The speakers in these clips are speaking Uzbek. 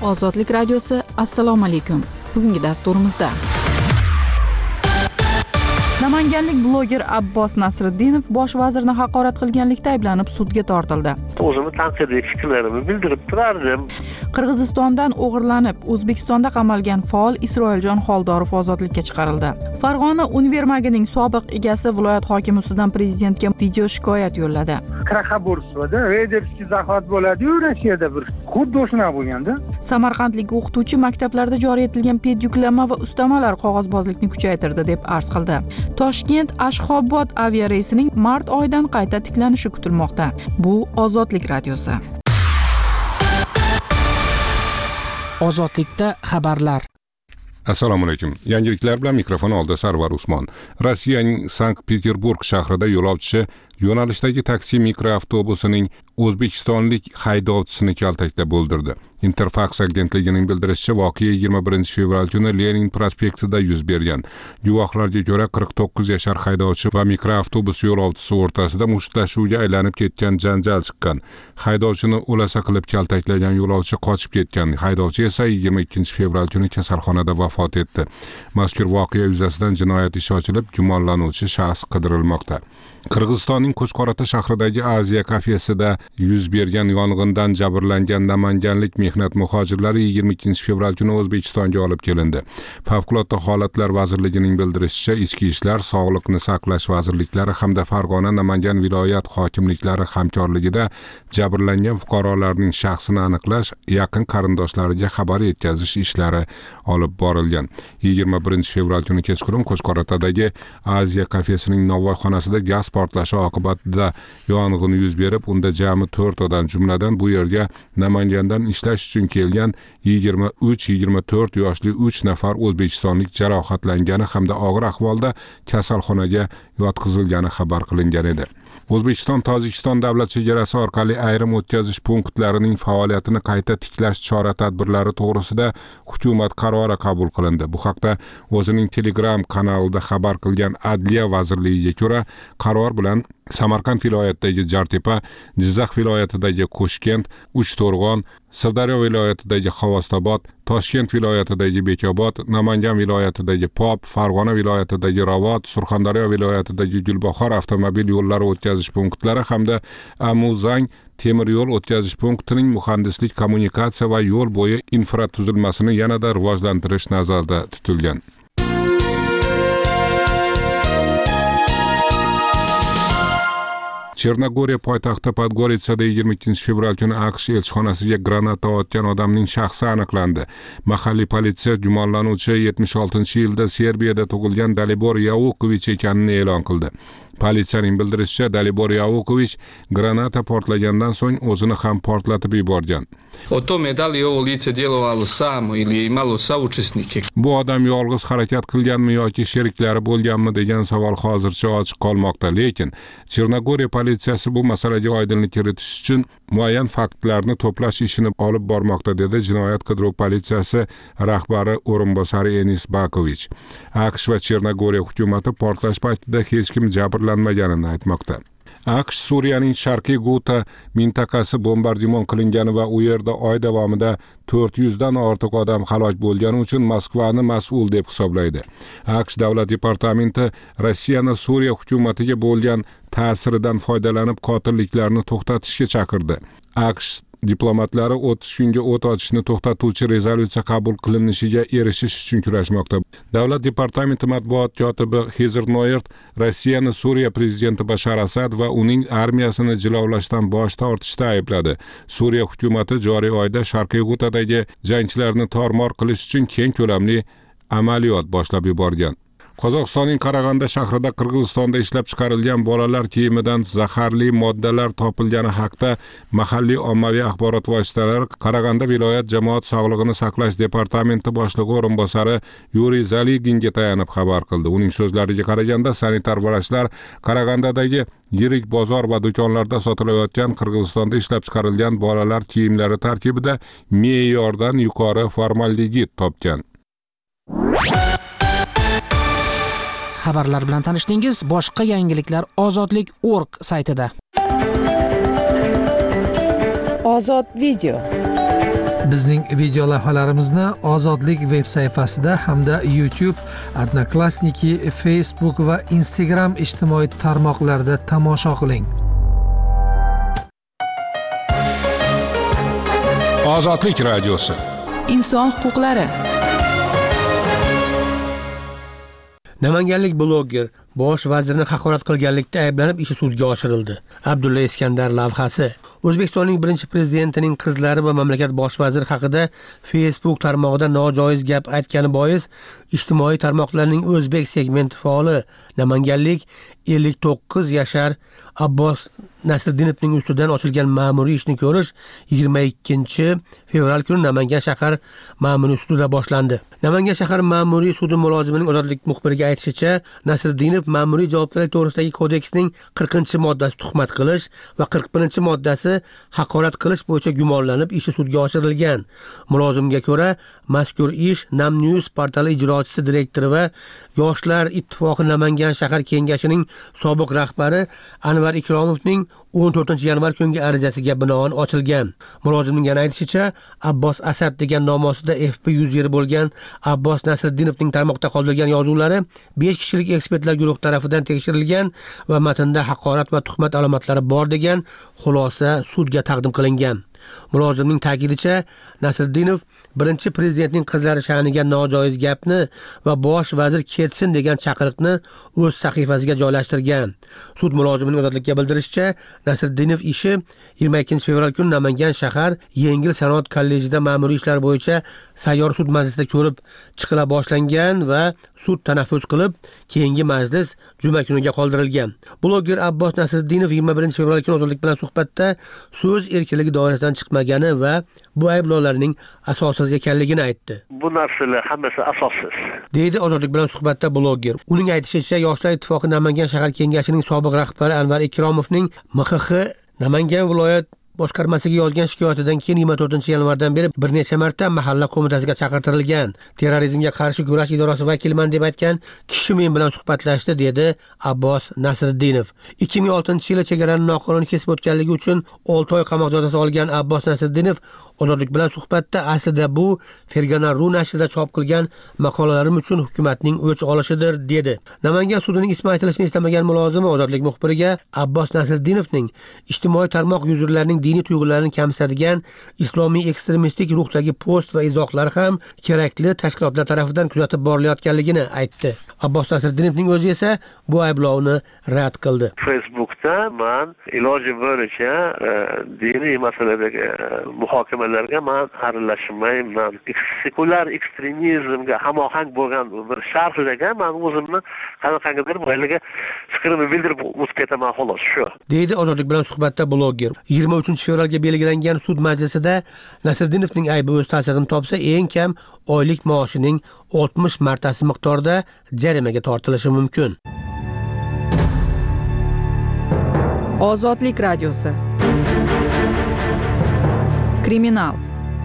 Ozodlik radiosi, assalomu alaykum. Bugungi dasturimizda namanganlik bloger Abbos Nasriddinov bosh vazirni haqorat qilganlikda ayblanib sudga tortildi. O'zimni tanqidiy fikrlarimni bildirib turardim. Qirg'izistondan o'g'irlanib O'zbekistonda qamalgan faol Isroiljon Xoldorov ozodlikka chiqarildi. Farg'ona univermagining sobiq egasi viloyat hokimi ustidan prezidentga video shikoyat yo'lladi. Kraxaborsvada reyderskiy zahvat bo'ladi-yu, Rossiyada bir xuddi o'shuna bo'lganda. Samarqandlik o'qituvchi maktablarda joriy etilgan pedyuklama va ustamalar qog'ozbozlikni kuchaytirdi deb arz qildi. Toshkent Ashxobod aviareysining mart oyidan qayta tiklanishi kutilmoqda. Bu Ozodlik radiosi. Ozodlikda xabarlar. Assalomu alaykum. Yangiliklar bilan mikrofon oldida Sarvar Usmon. Rossiyaning Sankt-Peterburg shahrida yo'lovchi yo'nalishdagi taksi mikroavtobusining o'zbekistonlik haydovchisini kaltaklab o'ldirdi. Interfax agentligining bildirishicha, voqea 21 fevral kuni Lenin prospektida yuz bergan. Guvohlarga ko'ra 49 yashar haydovchi va mikroavtobus yo'lovchisi o'rtasida mushtlashuvga aylanib ketgan janjal chiqqan. Haydovchini o'lasa qilib kaltaklagan yo'lovchi qochib ketgan. Haydovchi esa 22 fevral kuni kasalxonada vafot etdi. Mazkur voqea yuzasidan jinoyat ishi ochilib, gumonlanuvchi shaxs qidirilmoqda. Qirg'izistonning Qo'chqorata shahridagi Aziya kafesida yuz bergan yong'indan jabrlangan namanganlik mehnat muhojirlari 22 fevral kuni O'zbekistonga olib kelindi. Favqulodda holatlar vazirligining bildirishicha, Ichki ishlar, Sog'liqni saqlash vazirliklari hamda Farg'ona, Namangan viloyat hokimliklari hamkorligida jabrlangan fuqarolarning shaxsini aniqlash, yaqin qarindoshlariga xabar yetkazish ishlari olib borilgan. 21 fevral kuni kechqurun Qo'chqoratadagi Aziya kafesining novvoyxonasida gaz portlashi oqibatida yong'in yuz berib, unda jami 4 odam, jumladan bu yerga Namangandan ishlash uchun kelgan 23-24 yoshli 3 nafar o'zbekistonlik jarohatlangani hamda og'ir ahvolda kasalxonaga yotqizilgani xabar qilingan edi. O'zbekiston-Tojikiston davlat chegarasi orqali ayrim o'tkazish punktlarining faoliyatini qayta tiklash chora-tadbirlari to'g'risida hukumat qarori qabul qilindi. Bu haqda o'zining Telegram kanalida xabar qilgan Adliya vazirligiga ko'ra, qaror bilan Samarqand viloyatidagi Jartepa, Jizzax viloyatidagi Qo'shkent, Uchto'rg'on, Sirdaryo viloyatidagi Xovostobod, Toshkent viloyatidagi Bekobod, Namangan viloyatidagi Pop, Farg'ona viloyatidagi Ravot, Surxondaryo viloyatidagi Gulbahor avtomobil yo'llari o'tkazish punktlari hamda Amuzang temir yo'l o'tkazish punktining muhandislik, kommunikatsiya va yo'l bo'yi infratuzilmasini yanada rivojlantirish nazarda tutilgan. Chernogoriya poytaxti Podgoritsada 22 fevral kuni AQSh elchixonasiga granata otgan odamning shaxsi aniqlandi. Mahalliy politsiya gumonlanuvchi 76-yilda Serbiyada tug'ilgan Dalibor Yavukovich ekanini e'lon qildi. Politsiyaning bildirishicha, Dalibor Yavukovich granata portlagandan so'ng o'zini ham portlatib yuborgan. O tome da li ovo lice djelovalo samo ili je imalo saučesnike? Bu odam yolg'iz harakat qilganmi yoki sheriklari bo'lganmi degan savol hozircha ochiq qolmoqda, lekin Chernogoriya politsiyasi bu masalaga oydinlik kiritish uchun muayyan faktlarni to'plash ishini olib bormoqda, dedi jinoyat qidiruv politsiyasi rahbari o'rinbosari Enis Bakovich. AQSh va Chernogoriya hukumati portlash paytida hech kim jabrlanmaganini aytmoqda. AQSh Suriyaning Sharqiy Guta mintaqasi bombardimon qilingani va u yerda oy davomida 400 dan ortiq odam halok bo'lgani uchun Moskvani mas'ul deb hisoblaydi. AQSh davlat departamenti Rossiyani Suriya hukumatiga bo'lgan ta'siridan foydalanib qotilliklarni to'xtatishga chaqirdi. AQSh diplomatlari 30 kunga o't ochishni to'xtatuvchi rezolyutsiya qabul qilinishiga erishish uchun kurashmoqda. Davlat departamenti matbuot kotibi Hezer Noert Rossiyani Suriya prezidenti Bashar Asad va uning armiyasini jilovlashdan bosh tortishda aybladi. Suriya hukumati joriy oyda Sharqiy Gutadagi jangchilarni tor-mor qilish uchun keng ko'lamli amaliyot boshlab yuborgan. Qozog'istonning Qarag'anda shahrida Qirg'izistonda ishlab chiqarilgan bolalar kiyimidan zaharli moddalar topilgani haqida mahalliy ommaviy axborot vositalari Qarag'anda viloyat jamoat sog'lig'ini saqlash departamenti boshlig'i o'rinbosari Yuriy Zaliginga tayanib xabar qildi. Uning so'zlariga qaraganda, sanitar vrachlar Qarag'andadagi yirik bozor va do'konlarda sotilayotgan Qirg'izistonda ishlab chiqarilgan bolalar kiyimlari tarkibida me'yordan yuqori formaldegid topgan. Xabarlar bilan tanishdingiz. Boshqa yangiliklar ozodlik.org saytida. Ozod video. Bizning video lavhalarimizni Ozodlik veb sayfasida hamda YouTube, Odnoklassniki, Facebook va Instagram ijtimoiy tarmoqlarida tomosha qiling. Ozodlik radiosi. Inson huquqlari. Namanganlik bloger bosh vazirni haqorat qilganlikda ayblanib ishi sudga oshirildi. Abdulla Iskandar lavhasi. O'zbekistonning birinchi prezidentining qizlari va mamlakat bosh vaziri haqida Facebook tarmog'ida nojoiz gap aytgani bois ijtimoiy tarmoqlarning o'zbek segmenti faoli namanganlik 59 yashar Abbos Nasriddinovning ustidan ochilgan ma'muriy ishni ko'rish 22 fevral kuni Namangan shahar ma'muriy sudida boshlandi. Namangan shahar ma'muriy sudi mulozimining ozodlik muxbiriga aytishicha, Nasriddinov ma'muriy javobgarlik to'g'risidagi kodeksning 40-moddasi tuhmat qilish va 41-moddasi haqorat qilish bo'yicha gumonlanib ishi sudga oshirilgan. Mulozimga ko'ra, mazkur ish Namnews portali ijrochisi direktori va Yoshlar ittifoqi Namangan shahar kengashining sobiq rahbari Anvar Ikromovning 14-yanvar kungi arizasiga binoan ochilgan. Mulozimning yana aytishicha, Abbos Asad degan nomosida FP yuzeri bo'lgan Abbos Nasriddinovning tarmoqda qoldirgan yozuvlari 5 kishilik ekspertlar guruhi tomonidan tekshirilgan va matnda haqorat va tuhmat alomatlari bor degan xulosa sudga taqdim qilingan. Mulozimning ta'kidicha, Nasriddinov birinchi prezidentning qizlari sha'niga nojoiz gapni va bosh vazir ketsin degan chaqiriqni o'z sahifasiga joylashtirgan. Sud mulozimining ozodlikka bildirishicha, Nasriddinov ishi 22 fevral kuni Namangan shahar Yengil sanoat kollejida ma'muriy ishlar bo'yicha sayyor sud majlisida ko'rib chiqila boshlangan va sud tanaffus qilib, keyingi majlis juma kuniga qoldirilgan. Bloger Abbos Nasriddinov 21 fevral kuni ozodlik bilan suhbatda so'z erkinligi doirasidan chiqmagani va bu ayblovlarning asossiz ekanligini aytdi. Bu narsalar hammasi asossiz, deydi ozodlik bilan suhbatda bloger. Uning aytishicha, Yoshlar ittifoqi Namangan shahar kengashining sobiq rahbari Anvar Ikromovning MXX Namangan viloyat boshqarmasiga yozgan shikoyatidan keyin 24-yanvardan beri bir necha marta mahalla qo'mitasiga chaqirtirilgan. Terrorizmga qarshi kurash idorasi vakiliman deb aytgan kishi men bilan suhbatlashdi, dedi Abbos Nasriddinov. 2006-yili chegarani noqonuniy kesib o'tganligi uchun 6 oy qamoq jazosi olgan Abbos Nasriddinov ozodlik bilan suhbatda aslida bu Fergana.ru nashrida chop qilgan maqolalarim uchun hukumatning o'ch olishidir, dedi. Namangan sudining ismi aytilishini istamagan mulozimi ozodlik muxbiriga Abbos Nasriddinovning ijtimoiy tarmoq yuzurlarining diniy tuyg'ularini kamsitadigan islomiy ekstremistik ruhdagi post va izohlari ham kerakli tashkilotlar tomonidan kuzatib borilayotganligini aytdi. Abbos Nasriddinovning o'zi esa bu ayblovni rad qildi. Facebookda men iloji bo'yicha diniy masaladagi muhokamalarga men aralashmayman. Sekulyar ekstremizmga hamohang bo'lgan bir sharhlarga men o'zimni qanaqadir boyligiga fikrimni bildirib o'tib ketaman, xolos shu, deydi ozodlik bilan suhbatda bloger. 23 fevralga belgilangan sud majlisida Nasriddinovning aybi o'z ta'sirini topsa, eng kam oylik maoshining 60 martasi miqdorida jarimaga tortilishi mumkin. Ozodlik radiosi. Kriminal.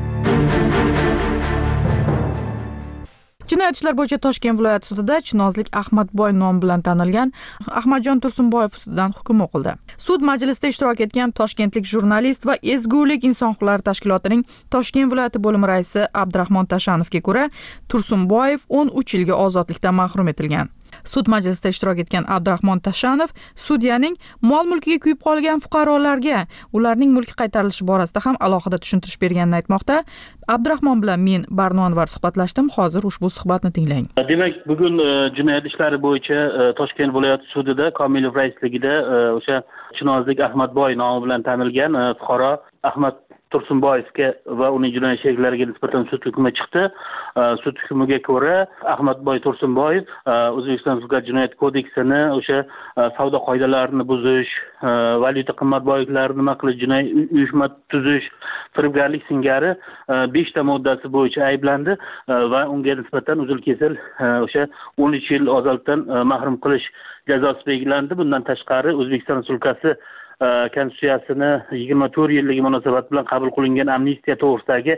Jinoyat ishlar bo'yicha Toshkent viloyati sudida Chinozlik Ahmadboy nomi bilan tanilgan Ahmadjon Tursunboyev ustidan hukm o'qildi. Sud majlisida ishtirok etgan toshkentlik jurnalist va Ezgulik inson huquqlari tashkilotining Toshkent viloyati bo'limi raisi Abdurahmon Tashanovga ko'ra, Tursunboyev 13 yilga ozodlikdan mahrum etilgan. Sud majlisida ishtirok etgan Abdurahmon Tashanov sudyaning mol-mulkiga kuyib qolgan fuqarolarga ularning mulki qaytarilishi borasida ham alohida tushuntirish berganini aytmoqda. Abdurahmon bilan men Barno Anvar suhbatlashdim. Hozir ushbu suhbatni tinglang. Demak, bugun jinoyat ishlari bo'yicha Toshkent viloyati sudida Komilov raisligida o'sha Chinozlik Ahmadboy nomi bilan tanilgan fuqaro Ahmad Tursunboyevga va uning jinoyat sheriklariga nisbatan sud hukmi chiqdi. Sud hukmiga ko'ra Ahmadboy Tursunboyev O'zbekiston Respublikasi Jinoyat kodeksini o'sha savdo qoidalarini buzish, valyuta qimmatboyliklarini nima qilish, jinoiy uyushma tuzish, firibgarlik singari 5 ta moddasi bo'yicha ayblandi va unga nisbatan uzil-kesil o'sha 13 yil ozodlikdan mahrum qilish jazosi belgilandi. Bundan tashqari O'zbekiston Respublikasi Konstitutsiyasini 24 yilligi munosabat bilan qabul qilingan amnistiya to'g'risidagi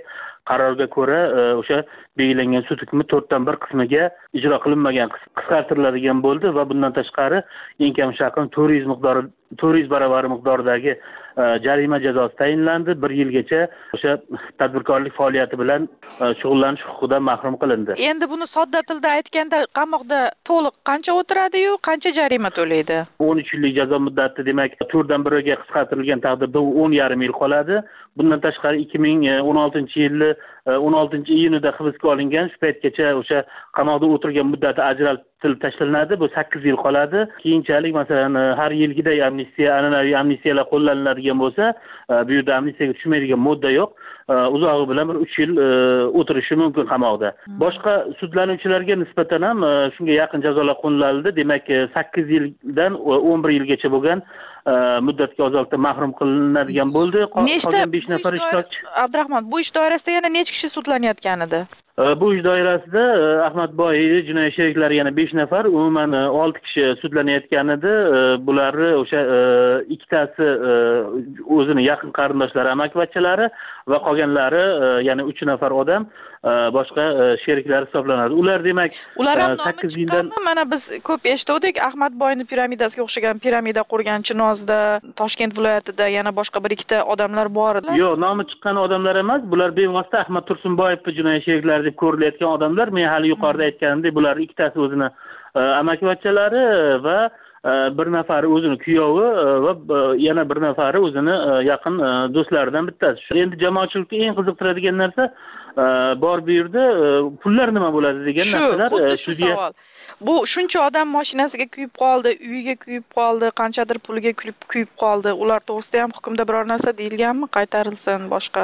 qarorga ko'ra o'sha belgilangan sud hukmi 1/4 qismiga ijro qilinmagan qisqartiriladigan bo'ldi va bundan tashqari eng kam shaqim 400 baravari miqdoridagi jarima jazosi tayinlandi. 1 yilgacha o'sha tadbirkorlik faoliyati bilan shug'ullanish huquqidan mahrum qilindi. Endi buni sodda tilda aytganda qamoqda to'liq qancha o'tiradi-yu, qancha jarima to'laydi? 13 yillik jazo muddati demak 4/1ga qisqartirilgan taqdirda u 10,5 yil qoladi. Bundan tashqari 2016-yili 16-iyunida hibsga olingan, shu paytgacha o'sha qamoqda o'tirgan muddati ajratilib tashlanadi. Bu 8 yil qoladi. Keyinchalik masalan har yilgiday an'anaviy amnistiyalar qo'llaniladigan bo'lsa, bu yerda amnistiyaga tushmaydigan modda yo'q. Uzog'i bilan bir 3 yil o'tirishi mumkin qamoqda. Boshqa sudlanuvchilarga nisbatan ham shunga yaqin jazolar qo'llanildi. Demak 8 yildan 11 yilgacha bo'lgan muddatga ozodlikdan mahrum qilinadigan bo'ldi. Qolgan 5 nafar ishtirokchi. Abdurahmon, bu ish doirasida yana necha kishi sudlanayotgan edi? Bu ish doirasida Ahmadboy jinoyat sheriklari yana 5 nafar, umuman 6 kishi sudlanayotgan edi. Bularni o'sha ikkitasi o'zini yaqin qarindoshlari, amakivachchalari va qolganlari yana 3 nafar odam boshqa sheriklari hisoblanadi. Ular demak 8 yildan mana biz ko'p eshitdik, Ahmadboyning piramidasiga o'xshagan piramida qurgan Chinozda, Toshkent viloyatida yana boshqa bir ikkita odamlar bor edi. Yo'q, nomi chiqqan odamlar emas, bular bevosita Ahmad Tursunboyev jinoyat sheriklari deb ko'rilayotgan odamlar. Men hali yuqorida aytganimdek, bular ikkitasi o'zini amakivachchalari va bir nafari o'zini kuyovi va yana bir nafari o'zini yaqin do'stlaridan bittasi. Endi jamoatchilikni eng qiziqtiradigan narsa bor bu yerda pullar nima bo'ladi degan narsalar. Shu savol. Bu shuncha odam mashinasiga kuyib qoldi, uyiga kuyib qoldi, qanchadir puliga kuyib qoldi. Ular to'g'risida ham hukmda biror narsa deyilganmi? Qaytarilsin boshqa?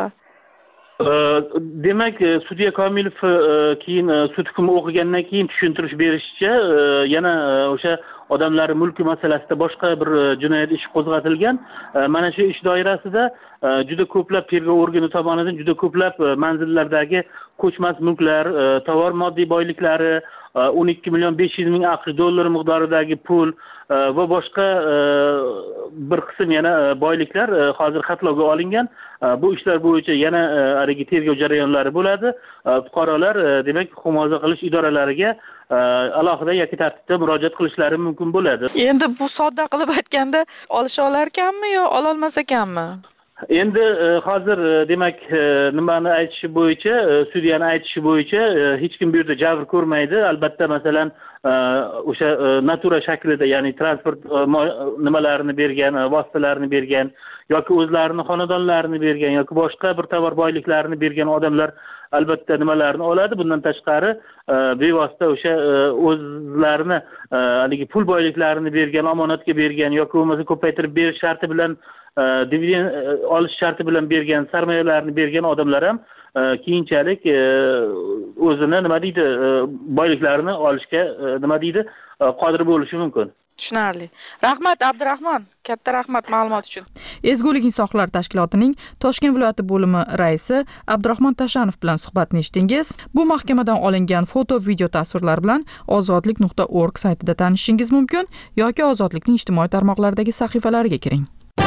Demak, sudya Komilov keyin sud hukmi o'qigandan keyin tushuntirish berishicha, yana o'sha odamlar mulki masalasida boshqa bir jinoyat ishi qo'zg'atilgan. Mana shu ish doirasida juda ko'plab tergov organi tomonidan juda ko'plab manzillardagi ko'chmas mulklar, tovar moddiy boyliklari, 12,500,000 AQSh dollari miqdoridagi pul va boshqa bir qism yana boyliklar hozir xatlovga olingan. Bu ishlar bo'yicha yana haligi tergov jarayonlari bo'ladi. Fuqarolar demak huquq himoya qilish idoralariga alohida yoki tartibda murojaat qilishlari mumkin bo'ladi. Endi bu sodda qilib aytganda olisha olar ekanmi yo ola olmas ekanmi? Endi hozir demak nimani aytishi bo'yicha, sudyaning aytishi bo'yicha hech kim bu yerda jabr ko'rmaydi. Albatta masalan o'sha natura shaklida, ya'ni transport nimalarini bergan, vositalarini bergan yoki o'zlarini xonadonlarini bergan yoki boshqa bir tovar boyliklarini bergan odamlar albatta nimalarni oladi. Bundan tashqari bevosita o'sha o'zlarini haligi pul boyliklarini bergan, omonatga bergan yoki bo'lmasa ko'paytirib berish sharti bilan dividend olish sharti bilan bergan, sarmoyalarni bergan odamlar ham keyinchalik o'zini nima deydi, boyliklarini olishga nima deydi, qodir bo'lishi mumkin. Tushunarli. Rahmat Abdurahmon, katta rahmat ma'lumot uchun. Ezgulik insonlar tashkilotining Toshkent viloyati bo'limi raisi Abdurahmon Tashanov bilan suhbatni eshitdingiz. Bu mahkamadan olingan foto, video tasvirlar bilan ozodlik.org saytida tanishishingiz mumkin yoki Ozodlikning ijtimoiy tarmoqlaridagi sahifalariga kiring.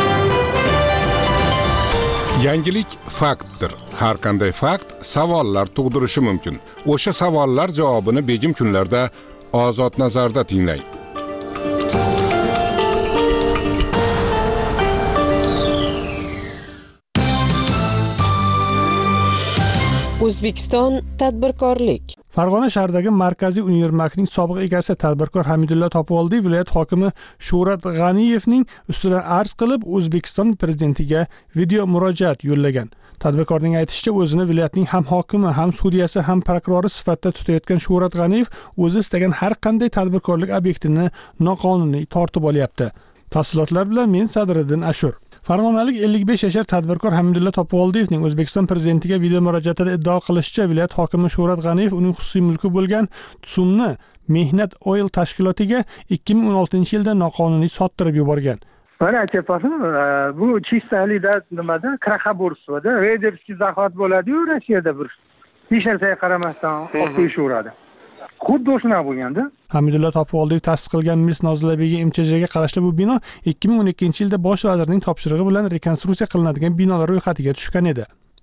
Yangilik faktdir. Har qanday fakt savollar tug'dirishi mumkin. O'sha savollar javobini begim kunlarda Ozod nazarda tinglang. O'zbekiston tadbirkorlik. Farg'ona shahridagi Markaziy Univermagning sobiq egasi tadbirkor Hamidullo Topivoldiyev viloyat hokimi Shuhrat G'aniyevning ustidan arz qilib, O'zbekiston prezidentiga video murojaat yo'llagan. Tadbirkorning aytishicha, o'zini viloyatning ham hokimi, ham sudyasi, ham prokurori sifatida tutayotgan Shuhrat G'aniyev o'zi istagan har qanday tadbirkorlik obyektini noqonuniy tortib olyapti. Tafsilotlar bilan men Sadriddin Ashur. Farg'onalik 55 yashar tadbirkor Hamidullo Topivoldiyevning O'zbekiston prezidentiga video murojaatida iddao qilishicha, viloyat hokimi Shuhrat G'aniyev uning xususiy mulki bo'lgan Tsumni Mehnat Oil tashkilotiga 2016-yilda noqonuniy sottirib yuborgan. Mana aytyapman, bu chistalikda nimada, kraxaborствоda, reyderskiy zaxvat bo'ladi-yu Rossiyada bir. Hech narsaga qaramasdan olib qo'yishaveradi. Xuddi o'shuna bo'lganda. Hamidullo Topivoldiyev ta'sis qilgan Mis Nozilabegi MCHga qarashli bu bino 2012-yilda bosh vazirning topshirig'i bilan rekonstruksiya qilinadigan binolar ro'yxatiga tushgan edi.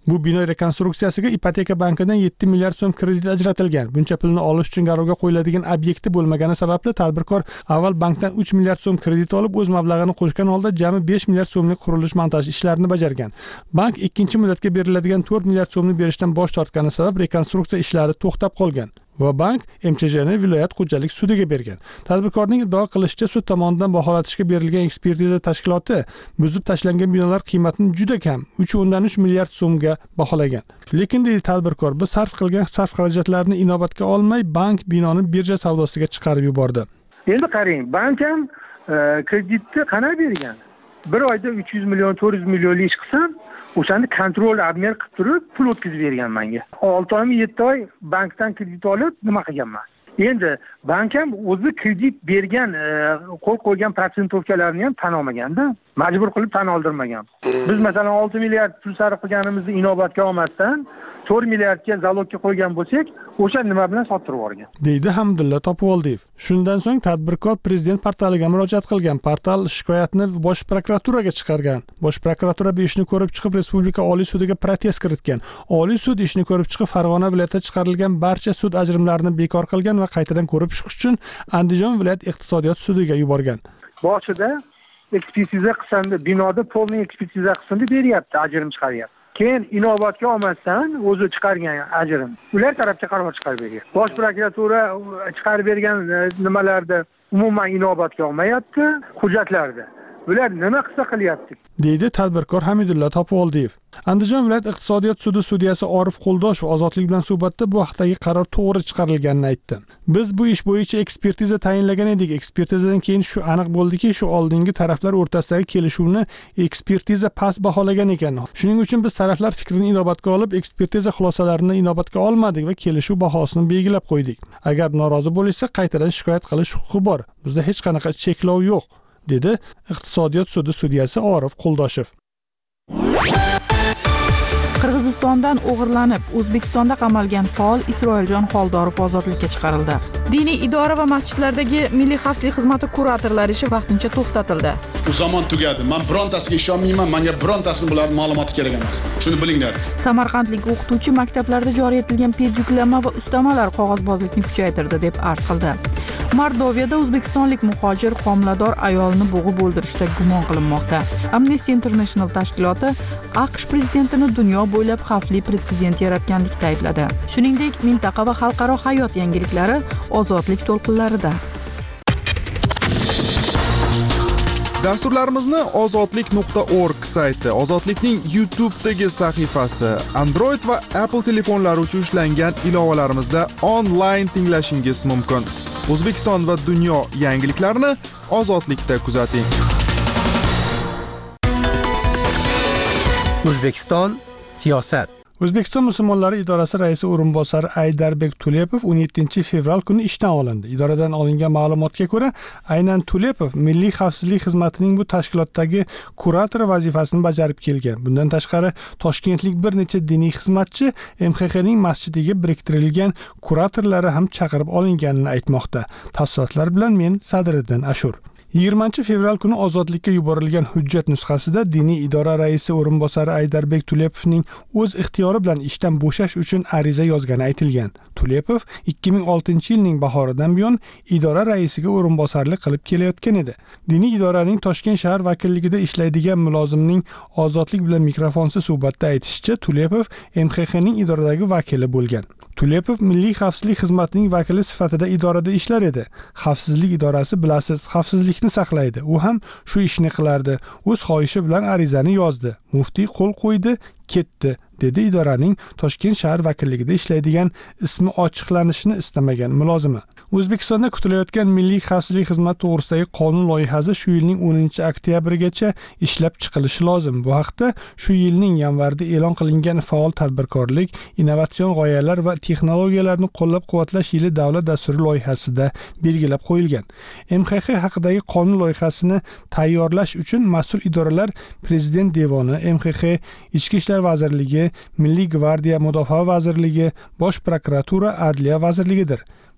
Bu bino rekonstruksiyasiga ipoteka bankidan 7 milliard so'm kredit ajratilgan. Buncha pulni olish uchun garovga qo'yiladigan obyekti bo'lmagani sababli tadbirkor avval bankdan 3 milliard so'm kredit olib, o'z mablag'ini qo'shgan holda jami 5 milliard so'mlik qurilish-montaj ishlarini bajargan. Bank ikkinchi muddatga beriladigan 4 milliard so'mni berishdan bosh tortgani sabab rekonstruksiya ishlari to'xtab qolgan. Va bank MCJni viloyat xo'jalik sudiga bergan. Tadbirkorning iddao qilishicha, sud tomonidan baholatishga berilgan ekspertiza tashkiloti buzib tashlangan binolar qiymatini juda kam 3.3 milliard so'mga baholagan. Lekin deydi tadbirkor, biz sarf qilgan sarf xarajatlarini inobatga olmay, bank binoni birja savdosiga chiqarib yubordi. Endi qarang, bank ham kreditni qanday bergan? Bir oyda 300 million, 400 millionlik ish qilsam, o'shani kontrol admin qilib turib pul o'tkazib bergan menga. 6 oymi 7 oy bankdan kredit olib nima qilganman? Endi bank ham o'zi kredit bergan, qo'l qo'ygan prosentovkalarni ham tan olmaganda, majbur qilib tan oldirmagan. Biz masalan 6 milliard pul sarf qilganimizni inobatga olmasdan 4 milliardga zalogga qo'ygan bo'lsak, o'sha nima bilan sottirib yuborgan, deydi Hamdulla Topivoldiyev. Shundan so'ng tadbirkor prezident portaliga murojaat qilgan. Portal shikoyatni bosh prokuraturaga chiqargan. Bosh prokuratura bu ishni ko'rib chiqib Respublika Oliy sudiga protest kiritgan. Oliy sud ishni ko'rib chiqib Farg'ona viloyatida chiqarilgan barcha sud ajrimlarini bekor qilgan va qaytadan ko'rib chiqish uchun Andijon viloyat iqtisodiyot sudiga yuborgan. Boshida ekspertiza qilsanda, binoda polniy ekspertiza qilsanda beryapti, ajrim chiqaryapti. Keyin inobatga olmasdan o'zi chiqargan ajrim ular tarafga qaror chiqarib bergan. Bosh prokuratura chiqarib bergan nimalarda umuman inobatga olmayapti, hujjatlarda. Bular nima qilsa qilyapti, deydi tadbirkor Hamidulla Topivoldiyev. Andijon viloyat iqtisodiyot sudi sudyasi Orif Qo'ldoshev Ozodlik bilan suhbatda bu haqdagi qaror to'g'ri chiqarilganini aytdi. Biz bu ish bo'yicha ekspertiza tayinlagan edik. Ekspertizadan keyin shu aniq bo'ldiki, shu oldingi taraflar o'rtasidagi kelishuvni ekspertiza past baholagan ekan. Shuning uchun biz taraflar fikrini inobatga olib, ekspertiza xulosalarini inobatga olmadik va kelishuv bahosini belgilab qo'ydik. Agar norozi bo'lishsa, qaytadan shikoyat qilish huquqi bor. Bizda hech qanaqa cheklov yo'q, dedi iqtisodiyot sudi sudyasi Orif Qo'ldoshev. Qirg'izistondan o'g'irlanib O'zbekistonda qamalgan faol Isroiljon Xoldorov ozodlikka chiqarildi. Diniy idora va masjidlardagi Milliy xavfsizlik xizmati kuratorlari ishi vaqtincha to'xtatildi. U zamon tugadi. Men birontasiga ishonmayman. Menga birortasini bular ma'lumoti kerak emas. Shuni bilinglar. Samarqandlik o'qituvchi maktablarda joriy etilgan pedyuklama va ustamalar qog'ozbozlikni kuchaytirdi deb arz qildi. Mordoviyada o'zbekistonlik muhojir homilador ayolni bo'g'ib o'ldirishda gumon qilinmoqda. Amnesty International tashkiloti AQSh prezidentini dunyo bo'ylab xavfli pretsedent yaratganlikda aybladi. Shuningdek, mintaqa va xalqaro hayot yangiliklari ozodlik to'lqinlarida. Dasturlarimizni ozodlik.org sayti, Ozodlikning YouTube'dagi sahifasi, Android va Apple telefonlari uchun ishlangan ilovalarimizda onlayn tinglashingiz mumkin. O'zbekiston va dunyo yangiliklarini Ozodlikda kuzating. O'zbekiston siyosat. O'zbekiston musulmonlari idorasi raisi o'rinbosari Aydarbek Tulepov 17 fevral kuni ishdan olindi. Idoradan olingan ma'lumotga ko'ra, aynan Tulepov Milliy xavfsizlik xizmatining bu tashkilotdagi kuratori vazifasini bajarib kelgan. Bundan tashqari, toshkentlik bir necha diniy xizmatchi MXXning masjidiga biriktirilgan kuratorlari ham chaqirib olinganini aytmoqda. Tafsilotlar bilan men Sadriddin Ashur. 20 fevral kuni ozodlikka yuborilgan hujjat nusxasida diniy idora raisi o'rinbosari Aydarbek Tulepovning o'z ixtiyori bilan ishdan bo'shash uchun ariza yozgani aytilgan. Tulepov 2006-yilning bahoridan buyon idora raisiga o'rinbosarlik qilib kelayotgan edi. Diniy idoraning Toshkent shahar vakilligida ishlaydigan mulozimning Ozodlik bilan mikrofonsiz suhbatda aytishicha, Tulepov MXXning idoradagi vakili bo'lgan. Tulepov Milliy xavfsizlik xizmatining vakili sifatida idorada ishlar edi. Xavfsizlik idorasi, bilasiz, xavfsizlikni saqlaydi. U ham shu ishni qilardi. O'z xohishi bilan arizani yozdi. Muftiy qo'l qo'ydi, ketdi, dedi idoraning Toshkent shahar vakilligida ishlaydigan ismi ochiqlanishini istamagan mulozimi. O'zbekistonda kutilayotgan Milliy xavfsizlik xizmati to'g'risidagi qonun loyihasi shu yilning 10-oktyabrigacha ishlab chiqilishi lozim. Bu haqda shu yilning yanvarida e'lon qilingan faol tadbirkorlik, innovatsion g'oyalar va texnologiyalarni qo'llab-quvvatlash yili davlat dasturi loyihasida belgilab qo'yilgan. MXX haqidagi qonun loyihasini tayyorlash uchun mas'ul idoralar Prezident devoni, MXX, Ichki ishlar vazirligi, Milliy gvardiya, Mudofaa vazirligi, Bosh prokuratura, Adliya vazirligidir.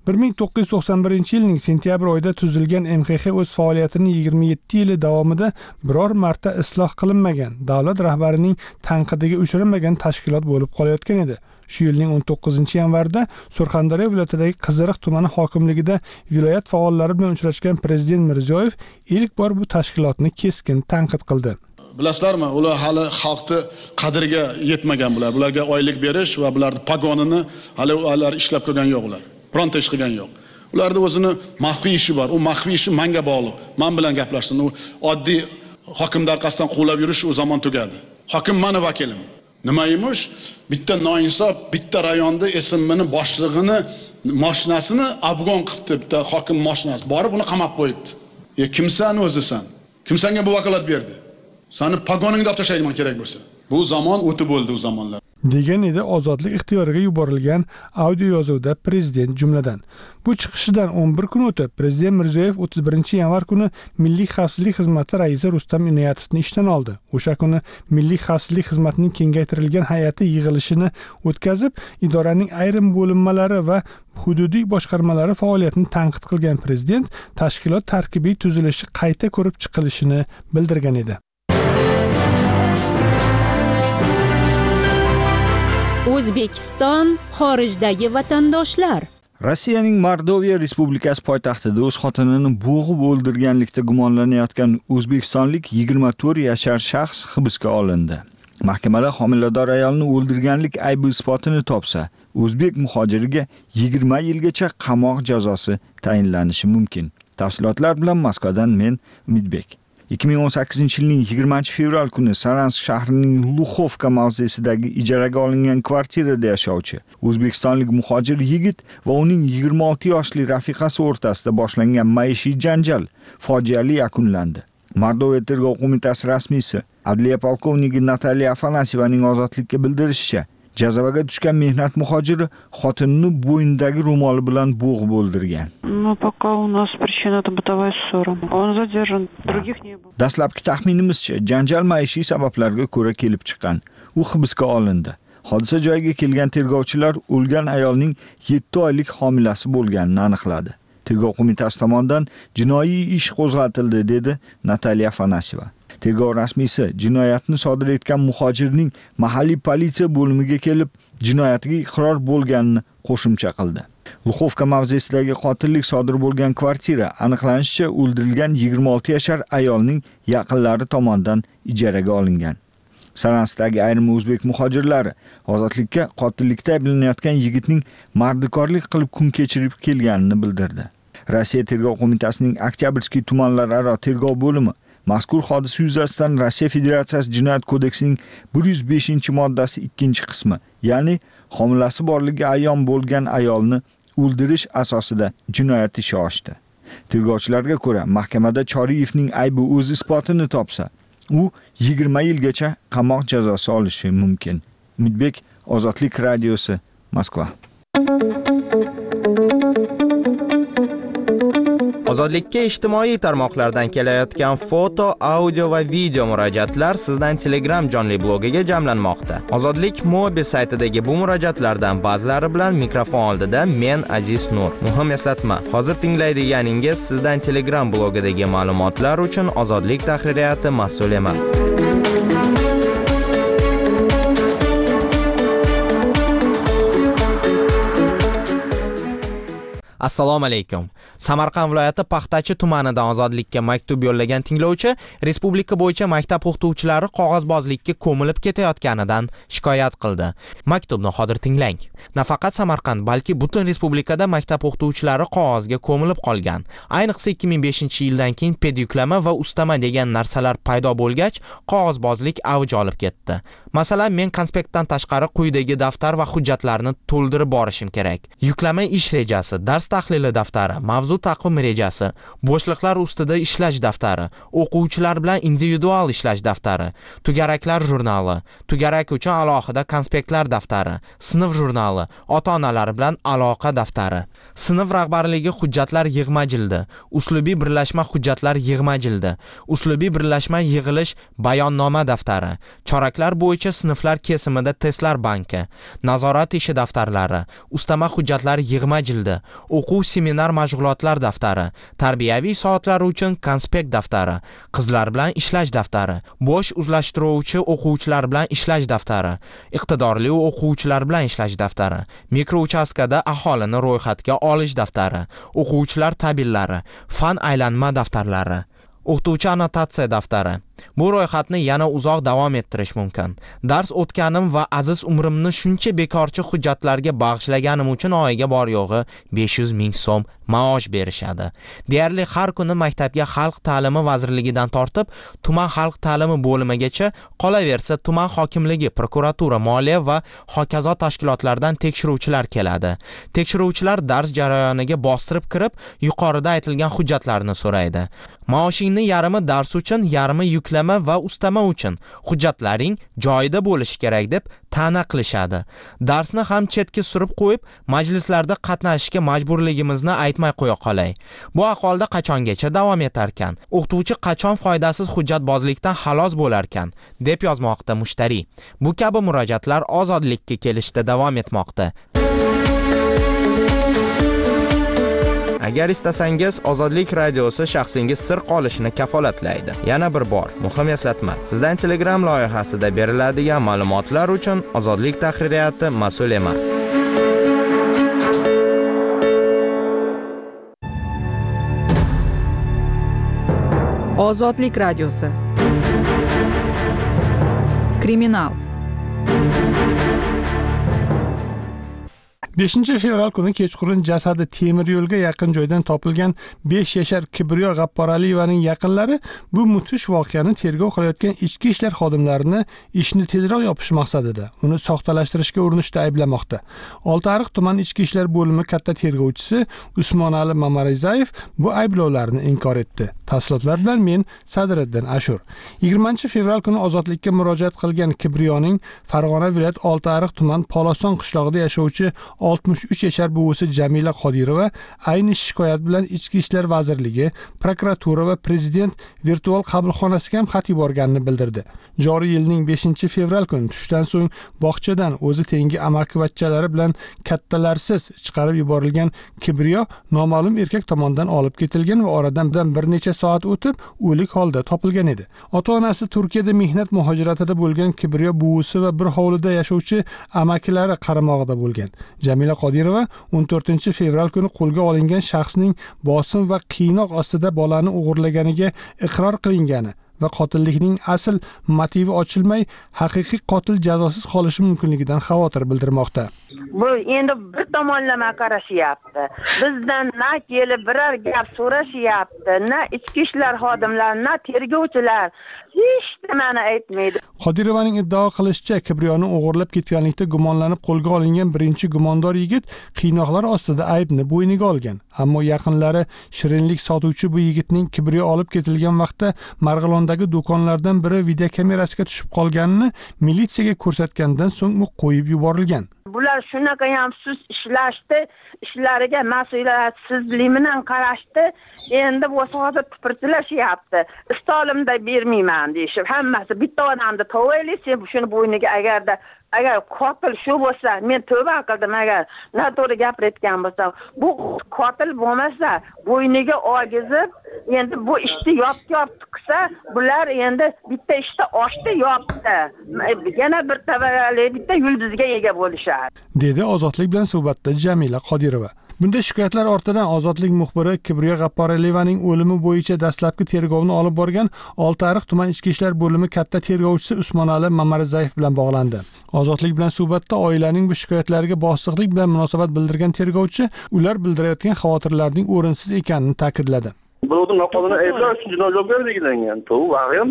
1991-yilning sentyabr oyida tuzilgan MXX o'z faoliyatini 27 yili davomida biror marta isloh qilinmagan, davlat rahbarining tanqidiga uchramagan tashkilot bo'lib qolayotgan edi. Shu yilning 19-yanvarida Surxondaryo viloyatidagi Qiziriq tumani hokimligida viloyat faollari bilan uchrashgan prezident Mirziyoyev ilk bor bu tashkilotni keskin tanqid qildi. Bilasizlarmi, ular hali xalqni qadriga yetmagan bular. Bularga oylik berish va bularning pagonini hali ular ishlab ko'rgan yo'q ular. Bironta ish qilgan yo'q. Ularda o'zini maxfiy ishi bor. U maxfiy ishi menga bog'liq. Men bilan gaplashsin. U oddiy hokimning orqasidan quvlab yurish o zaman tugadi. Hokim meni vakilim. Nima emish? Bitta noinsof, bitta rayonda SMMni boshlig'ini mashinasini afg'on qilibdi, bitta hokim mashinasi. Borib uni qamab qo'yibdi. Kimsan o'zisan? Kim senga bu vakolat berdi? Seni pagoningni olib tashlayman kerak bo'lsa. Bu zamon o'tib bo'ldi u zamonlar. degan edi ozodlik ixtiyoriga yuborilgan audio yozuvda prezident jumladan. Bu chiqishidan 11 kun o'tib, prezident Mirziyoyev 31-yanvar kuni Milliy xavfsizlik xizmati raisi Rustam Inoyatovni ishdan oldi. O'sha kuni Milliy xavfsizlik xizmatining kengaytirilgan hay'ati yig'ilishini o'tkazib, idoraning ayrim bo'linmalari va hududiy boshqarmalari faoliyatini tanqid qilgan prezident tashkilot tarkibiy tuzilishi qayta ko'rib chiqilishini bildirgan edi. O'zbekiston xorijdagi vatandoshlar. Rossiyaning Mordoviya Respublikasi poytaxtida o'z xotinini bo'g'ib o'ldirganlikda gumonlanayotgan o'zbekistonlik 24 yashar shaxs hibsga olindi. Mahkamada homilador ayolni o'ldirganlik aybi isbotini topsa, o'zbek muhojiriga 20 yilgacha qamoq jazosi tayinlanishi mumkin. Tafsilotlar bilan Moskvadan men Umidbek. 2018-yilning 20-fevral kuni Saransk shahrining Luxovka mavzesidagi ijaraga olingan kvartirada yashovchi o'zbekistonlik muhojir yigit va uning 26 yoshli rafiqasi o'rtasida boshlangan maishiy janjal fojiali yakunlandi. Mordoviya tergov qo'mitasi rasmiysi Adliya polkovniki Natalya Afanasyevaning ozodlikka bildirishicha, jazavaga tushgan mehnat muhojiri xotinini bo'ynidagi ro'moli bilan bo'g'ib o'ldirgan. Пока у нас причина это бытовая ссора. Он задержан, других не было. Dastlabki taxminimizcha, janjal maishiy sabablarga ko'ra kelib chiqqan. U hibsga olindi. Hodisa joyiga kelgan tergovchilar o'lgan ayolning 7 oylik homilasi bo'lganini aniqladi. Tergov qo'mitasi tomonidan jinoiy ish qo'zg'atildi, dedi Natalya Afanasyeva. Tergov rasmiysi jinoyatni sodir etgan muhojirning mahalliy politsiya bo'limiga kelib, jinoyatga iqror bo'lganini qo'shimcha qildi. Luxovka mavzesidagi qotillik sodir bo'lgan kvartira aniqlanishicha o'ldirilgan 26 yashar ayolning yaqinlari tomonidan ijaraga olingan. Saranskdagi ayrim o'zbek muhojirlari ozodlikka qotillikda ayblanayotgan yigitning mardikorlik qilib kun kechirib kelganini bildirdi. Rossiya tergov qo'mitasining Oktyabrskiy tumanlararo tergov bo'limi mazkur hodisa yuzasidan Rossiya Federatsiyasi Jinoyat kodeksining 105-moddasi 2-qismi, ya'ni homilasi borligi ayon bo'lgan ayolni o'ldirish asosida jinoyat ishi ochdi. Tergovchilarga ko'ra, mahkamada Choriyevning aybi o'z isbotini topsa, u 20 yilgacha qamoq jazosi olishi mumkin. Umidbek, Ozodlik radiosi, Moskva. Ozodlikka ijtimoiy tarmoqlardan kelayotgan foto, audio va video murojaatlar sizdan Telegram jonli blogiga jamlanmoqda. Ozodlik mobil saytidagi bu murojaatlardan ba'zilari bilan mikrofon oldida men Aziz Nur. Muhim eslatma, hozir tinglaydiganingiz sizdan Telegram blogidagi ma'lumotlar uchun Ozodlik tahririyati mas'ul emas. Assalomu alaykum. Samarqand viloyati Paxtachi tumanidan Ozodlikka maktub yo'llagan tinglovchi respublika bo'yicha maktab o'qituvchilari qog'ozbozlikka ko'milib ketayotganidan shikoyat qildi. Maktubni hozir tinglang. Nafaqat Samarqand, balki butun respublikada maktab o'qituvchilari qog'ozga ko'milib qolgan. Ayniqsa 2005-yildan keyin pedyuklama va ustama degan narsalar paydo bo'lgach, qog'ozbozlik avj olib ketdi. Masalan, men konspektdan tashqari quyidagi daftar va hujjatlarni to'ldirib borishim kerak. Yuklama ish rejasi, dars tahlili daftari, mavzu taqvim rejasi, bo'shliqlar ustida ishlash daftari, o'quvchilar bilan individual ishlash daftari, tugaraklar jurnali, tugarak uchun alohida konspektlar daftari, sinf jurnali, ota-onalar bilan aloqa daftari. Sinf rahbarligi hujjatlar yig'ma jildi, uslubiy birlashma hujjatlar yig'ma jildi, uslubiy birlashma yig'ilish bayonnoma daftari, choraklar bo'yicha sinflar kesimida testlar banki, nazorat ishi daftarlari, ustama hujjatlar yig'ma jildi, o'quv seminar mashg'ulotlar daftari, tarbiyaviy soatlar uchun konspekt daftari, qizlar bilan ishlash daftari, bo'sh o'zlashtiruvchi o'quvchilar bilan ishlash daftari, iqtidorli o'quvchilar bilan ishlash daftari, mikrouchastkada aholini ro'yxatga olish daftari, o'quvchilar tabellari, fan aylanma daftarlari, o'qituvchi annotatsiya daftari. Bu ro'yxatni yana uzoq davom ettirish mumkin. Dars o'tganim va aziz umrimni shuncha bekorchi hujjatlarga bag'ishlaganim uchun oyiga bor yo'g'i 500 ming so'm maosh berishadi. Deyarli har kuni maktabga xalq ta'limi vazirligidan tortib, tuman xalq ta'limi bo'limigacha, qolaversa tuman hokimligi, prokuratura, moliya va hokazo tashkilotlardan tekshiruvchilar keladi. Tekshiruvchilar dars jarayoniga bostirib kirib, yuqorida aytilgan hujjatlarni so'raydi. Maoshingni yarmi dars uchun, yarmi yuklama va ustama uchun, hujjatlaring joyida bo'lishi kerak deb ta'na qilishadi. Darsni ham chetga surib qo'yib, majlislarda qatnashishga majburligimizni aytmay qo'ya qolay. Bu ahvolda qachongacha davom etarkan? O'qituvchi qachon foydasiz hujjatbozlikdan xalos bo'larkan, deb yozmoqda mushtariy. Bu kabi murojaatlar ozodlikka kelishda davom etmoqda. Agar istasangiz, Ozodlik radiosi shaxsingiz sir qolishini kafolatlaydi. Yana bir bor, muhim eslatma. Sizdan Telegram loyihasida beriladigan ma'lumotlar uchun Ozodlik tahririyati mas'ul emas. Ozodlik radiosi. Kriminal. 5 fevral kuni kechqurun jasadi temir yo'lga yaqin joydan topilgan 5 yashar Kibriyo G'apporaliyevaning yaqinlari bu mudhish voqeani tergov qilayotgan ichki ishlar xodimlarini ishni tezroq yopish maqsadida uni soxtalashtirishga urinishda ayblamoqda. Oltiariq tuman ichki ishlar bo'limi katta tergovchisi Usmonali Mamarizayev bu ayblovlarni inkor etdi. Tafsilotlar bilan men Sadriddin Ashur. 20 fevral kuni ozodlikka murojaat qilgan Kibriyoning Farg'ona viloyat Oltiariq tuman Poloson qishlog'ida yashovchi 63 yashar buvisi Jamila Qodirova ayni shikoyat bilan Ichki ishlar vazirligi, prokuratura va prezident virtual qabulxonasiga ham xat yuborganini bildirdi. Joriy yilning 5 fevral kuni tushdan so'ng bog'chadan o'zi tengi amakivachchalari bilan kattalarsiz chiqarib yuborilgan Kibriyo noma'lum erkak tomonidan olib ketilgan va oradan bir necha soat o'tib o'lik holda topilgan edi. Ota-onasi Turkiyada mehnat muhojiratida bo'lgan Kibriyo buvisi va bir hovlida yashovchi amakilari qaramog'ida bo'lgan. Jamila Qodirova 14 fevral kuni qo'lga olingan shaxsning bosim va qiynoq ostida bolani o'g'irlaganiga iqror qilingani va qotillikning asl motivi ochilmay, haqiqiy qotil jazosiz qolishi mumkinligidan xavotir bildirmoqda. Bu endi bir tomonlama qarashyapti. Bizdan na kelib biror gap so'rashyapti, na ichki ishlar xodimlari, na tergovchilar hech nimani aytmaydi. Qodirovaning iddao qilishicha, Kibriyoni o'g'irlab ketganlikda gumonlanib qo'lga olingan birinchi gumondor yigit qiynoqlar ostida aybni bo'yniga olgan. Ammo yaqinlari shirinlik sotuvchi bu yigitning Kibriyo olib ketilgan vaqtda Marg'ilondagi do'konlardan biri videokamerasiga tushib qolganini militsiyaga ko'rsatgandan so'ng u qo'yib yuborilgan. Bular shunaqa ham sust ishlashdi, ishlariga mas'uliyatsizlik bilan qarashdi. Endi bo'lsa hozir tipirchilashyapti. Istolimda bermayman deyishib, hammasi bitta odamni tovayli, sen shuni bo'yniga agar qotil shu bo'lsa, men tövba qildim agar noto'g'ri gapirayotgan bo'lsam, bu qotil bo'lmasa, bo'yniga ogizib, endi bu ishni yopib qilsa, bular endi bitta ishda oshdi yopdi. Yana bir tavalali bitta yulduzga ega bo'lishadi, dedi Ozodlik bilan suhbatda Jamila Qodirova. Bunday shikoyatlar ortidan Ozodlik muxbiri Kibriyo G'apporaliyevaning o'limi bo'yicha dastlabki tergovni olib borgan Oltiariq tuman ichki ishlar bo'limi katta tergovchisi Usmonali Mamarizayev bilan bog'landi. Ozodlik bilan suhbatda oilaning bu shikoyatlariga bosiqlik bilan munosabat bildirgan tergovchi ular bildirayotgan xavotirlarning o'rinsiz ekanini ta'kidladi. Birovni noqonuniy ayblash uchun jinoiy javobgarliklangan. To'g'ri,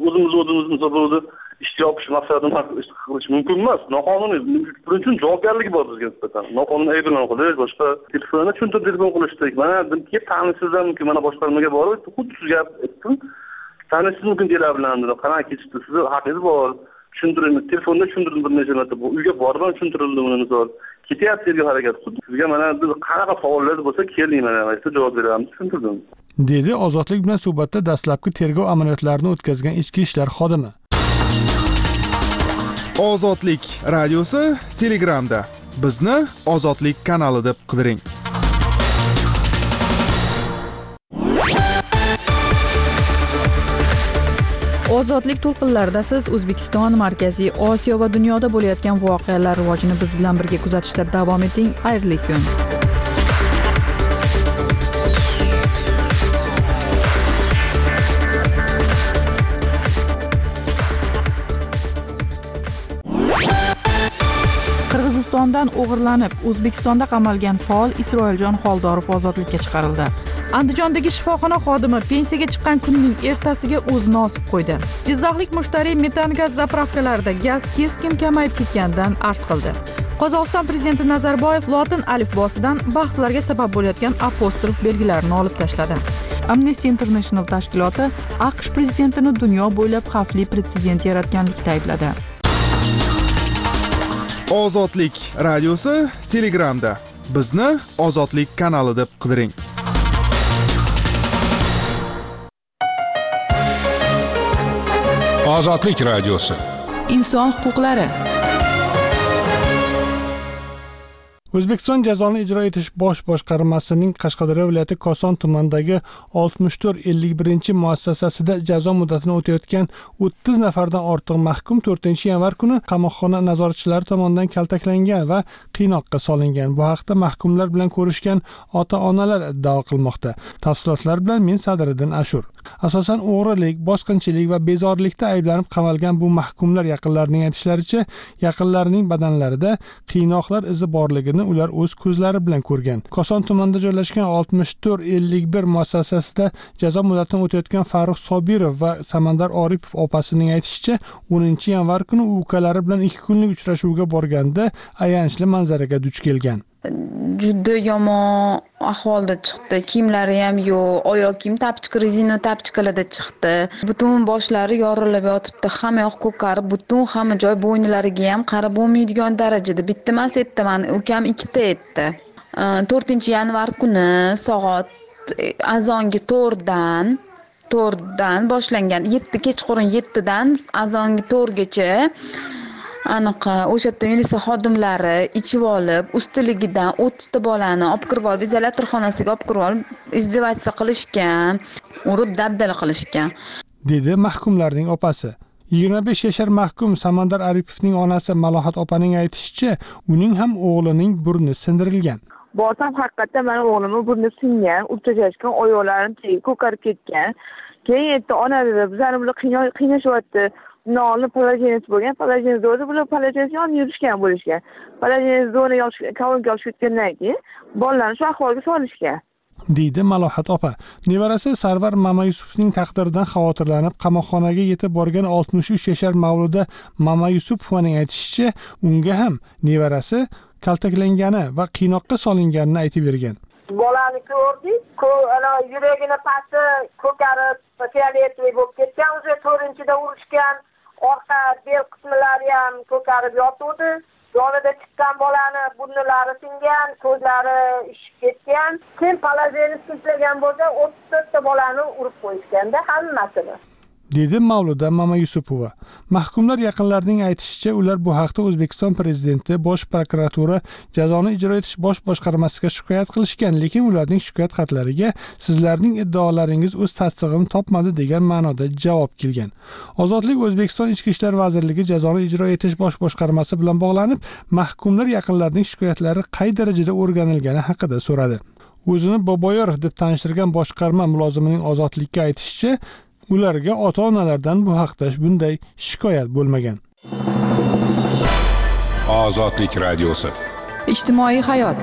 o'zimizni ish yopish maqsadida qilish mumkin emas. Noqonuniy buning uchun javobgarligi bor bizga nisbatan. Noqonuniy ayblan qilish, boshqa telefonni tushuntirib telefon qilishdik. Mana bunga tanisizlar mumkin, mana boshqarmaga borib, xuddi siz gap aytdim. Tanisiz mumkin delar bilan, qanaqa kechdi, sizni haqingiz bor. Tushuntirdim, telefonda tushuntirdim bir necha marta. Bu uyga borib tushuntirildi buni misol. ketyapti tergov harakati. Sizga mana biz qanaqa savollar bo'lsa keling, mana aytsa javob beramiz, tushuntirdim. dedi Ozodlik bilan suhbatda dastlabki tergov amaliyotlarini o'tkazgan ichki ishlar xodimi. Ozodlik radiosi Telegramda. Bizni Ozodlik kanali deb qidiring. Ozodlik to'lqinlarida siz O'zbekiston, Markaziy Osiyo va dunyoda bo'layotgan voqealar rivojini biz bilan birga kuzatishda davom eting. Xayrli kun. Qirg'izistondan o'g'irlanib, O'zbekistonda qamalgan faol Isroiljon Xoldorov ozodlikka chiqarildi. Andijondagi shifoxona xodimi pensiyaga chiqqan kunning ertasiga o'zini osib qo'ydi. Jizzaxlik mushtariy metan gaz zapravkalarida gaz keskin kamayib ketganidan arz qildi. Qozog'iston prezidenti Nazarboyev lotin alifbosidan bahslarga sabab bo'layotgan apostrof belgilarini olib tashladi. Amnesty International tashkiloti AQSh prezidentini dunyo bo'ylab xavfli pretsedent yaratganlikda aybladi. Ozodlik radiosi Telegramda. Bizni Ozodlik kanali deb qidiring. Ozodlik radiosi. Inson huquqlari. O'zbekiston jazoni ijro etish bosh boshqarmasining Qashqadaryo viloyati Koson tumanidagi 6451 muassasasida jazo muddatini o'tayotgan 30 nafardan ortiq mahkum 4-yanvar kuni qamoqxona nazoratchilari tomonidan kaltaklangan va qiynoqqa solingan. Bu haqda mahkumlar bilan ko'rishgan ota-onalar iddao qilmoqda. Tafsilotlar bilan men Sadriddin Ashur. Asosan o'g'rilik, bosqinchilik va bezorilikda ayblanib qamalgan bu mahkumlar yaqinlarining aytishlaricha, yaqinlarining badanlarida qiynoqlar izi borligini ular o'z ko'zlari bilan ko'rgan. Koson tumanida joylashgan 6451 muassasasida jazo muddatini o'tayotgan Farruh Sobirov va Samandar Oripov opasining aytishicha, 10-yanvar kuni u ukalari bilan 2 kunlik uchrashuvga borganda ayanchli manzaraga duch kelgan. Juda yomon ahvolda chiqdi. Kiyimlari ham yo'q, oyoq kiyim tapchika, rezina tapchikalarda chiqdi. Butun boshlari yorilib yotibdi, hamma yoq ko'karib, butun hamma joy bo'ynilariga ham qarab bo'lmaydigan darajada. Bitta emas, mani ukam 2 ta etdi. 4-yanvar kuni soat azongi 4dan boshlangan. 7 kechqurun 7dan azongi 4gacha aniq o'sha yerda militsiya xodimlari ichib olib, ustiligidan 30 ta bolani olib kirib olib, izolyator xonasiga olib kirib olib, izdivatsiya qilishgan, urib dabdala qilishgan, dedi mahkumlarning opasi. 25 yashar mahkum Samandar Aripovning onasi Malohat opaning aytishicha, uning ham o'g'lining burni sindirilgan. Borsam haqiqatdan mana o'g'limning burni singan, urchashgan, oyoqlarim ko'karib ketgan. Keyin aytdi, ona dedi, bizlarni bular qiynashyapti. Nolni palajenisi bo'lgan, palajenisi o'zi bular palajenisi yonib yurishgan bo'lishgan. Palajenisi zona kolonka olib ketgandan keyin bolalarni shu ahvolga solishgan, deydi Malohat opa. Nevarasi Sarvar Mamayusupovning taqdiridan xavotirlanib, qamoqxonaga yetib borgan 63 yashar Mavluda Mamayusupovaning aytishicha, unga ham nevarasi kaltaklangani va qiynoqqa solinganini aytib bergan. Bolani ko'rdik, yuragini pasti ko'karib, fioletoviy bo'lib ketgan, o'zi 4-da urishgan, orqa bel qismlari ham ko'karib yotuvdi. Yonida chiqqan bolani burnilari singan, ko'zlari ishib ketgan. Keyin palajeni sinplagan bo'lsa, 34 ta bolani urib qo'yishganda hammasini, dedi Mavluda Mamayusupova. Mahkumlar yaqinlarining aytishicha, ular bu haqda O'zbekiston prezidenti, Bosh prokuratura, jazoni ijro etish bosh boshqarmasiga shikoyat qilishgan, lekin ularning shikoyat xatlariga sizlarning iddaolaringiz o'z tasdig'ini topmadi degan ma'noda javob kelgan. Ozodlik O'zbekiston Ichki ishlar vazirligi jazoni ijro etish bosh boshqarmasi bilan bog'lanib, mahkumlar yaqinlarining shikoyatlari qay darajada o'rganilgani haqida so'radi. O'zini Boboyorov deb tanishtirgan boshqarma mulozimining Ozodlikka aytishicha, ularga ota-onalardan bu haqda bunday shikoyat bo'lmagan. Ozodlik radiosi. Ijtimoiy hayot.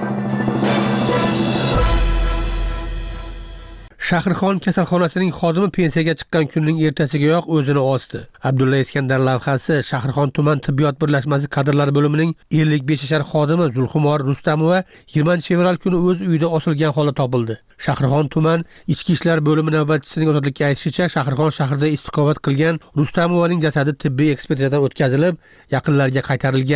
Shahrixon kasalxonasining xodimi pensiyaga chiqqan kunning ertasigayoq o'zini osdi. Abdulla Iskandar lavhasi Shahrixon tuman tibbiyot birlashmasi kadrlari bo'limining 55 yashar xodimi Zulxumor Rustamova 20-fevral kuni o'z uyida osilgan holda topildi. Shahrixon tuman ichki ishlar bo'limi navbatchisining ozodlikka aytishicha, Shahrixon shahrida istiqomat qilgan Rustamovaning jasadi tibbiy ekspertizadan o'tkazilib, yaqinlariga qaytarilgan.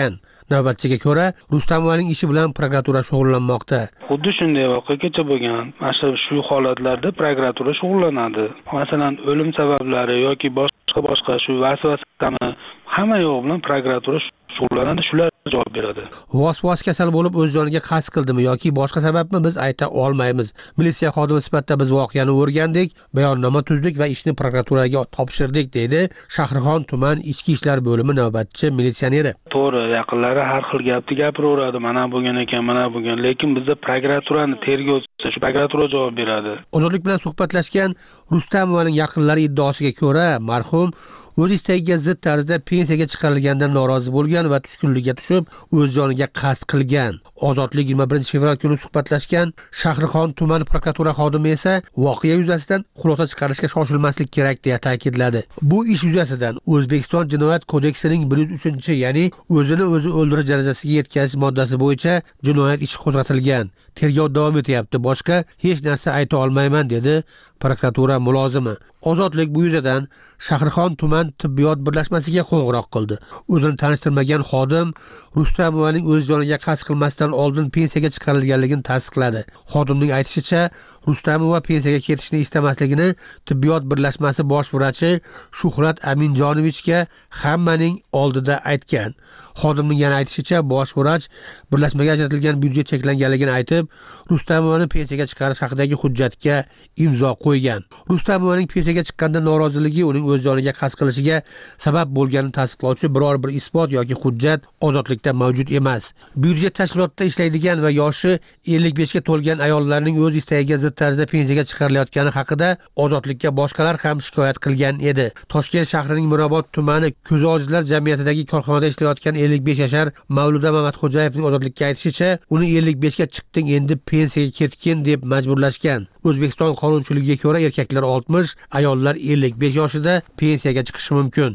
Navbatchiga ko'ra, Rustamovaning ishi bilan prokuratura shug'ullanmoqda. Xuddi shunday voqea kecha bo'lgan. Mana shu holatlarda prokuratura shug'ullanadi. Masalan, o'lim sabablari yoki boshqa shu vasvasami hamma yo'q bilan prokuratura shug'ullanadi, shular javob beradi. Vasvas kasal bo'lib o'z joniga qasd qildimi yoki boshqa sababmi biz ayta olmaymiz. Militsiya xodimi sifatida biz voqeani o'rgandik, bayonnoma tuzdik va ishni prokuraturaga topshirdik, deydi Shahrixon tuman ichki ishlar bo'limi navbatchi militsioneri. To'g'ri, yaqinlari har xil gapni gapiraveradi, mana bo'lgan ekan, mana bo'lgan, lekin bizda prokuraturani tergovchisi, shu prokuratura javob beradi. Ozodlik bilan suhbatlashgan Rustamovaning yaqinlari iddaosiga ko'ra, marhum o'z istagiga zid tarzda pensiyaga chiqarilgandan norozi bo'lgan va tushkunlikka tushib, o'z joniga qasd qilgan. Ozodlik 21 fevral kuni suhbatlashgan Shahrixon tuman prokuratura xodimi esa voqea yuzasidan xulosa chiqarishga shoshilmaslik kerak deya ta'kidladi. Bu ish yuzasidan O'zbekiston Jinoyat kodeksining 103, ya'ni o'zini o'zi o'ldirish darajasiga yetkazish moddasi bo'yicha jinoyat ishi qo'zg'atilgan. Tergov davom etyapti. Boshqa hech narsa ayta olmayman, dedi prokuratura mulozimi. Ozodlik bu yuzadan Shahrixon tuman tibbiyot birlashmasiga qo'ng'iroq qildi. O'zini tanishtirmagan xodim Rustamovaning o'z joniga qasd qilmasdan oldin pensiyaga chiqarilganligini tasdiqladi. Xodimning aytishicha, Rustamova pensiyaga ketishni istamasligini tibbiyot birlashmasi bosh vrachi Shuhrat Aminjonovichga hammaning oldida aytgan. Xodimning yana aytishicha, bosh vrach birlashmaga ajratilgan byudjet cheklanganligini aytib, Rustamovani pensiyaga chiqarish haqidagi hujjatga imzo qo'ygan. Rustamovaning pensiyaga chiqqanda noroziligi uning o'z joniga qasd qilishiga sabab bo'lganini tasdiqlovchi biror bir isbot yoki hujjat ozodlikda mavjud emas. Byudjet tashkilotida ishlaydigan va yoshi 55 ga to'lgan ayollarning o'z istagiga zid tarzda pensiyaga chiqarilayotgani haqida ozodlikka boshqalar ham shikoyat qilgan edi. Toshkent shahrining Mirobod tumani ko'zi ojizlar jamiyatidagi korxonada ishlayotgan 55 yashar Mavluda Mamatxo'jayevning ozodlikka aytishicha, uni 55 ga chiqding, endi pensiyaga ketgin deb majburlashgan. O'zbekiston qonunchiligiga ko'ra erkaklar 60, ayollar 55 yoshida pensiyaga chiqishi mumkin.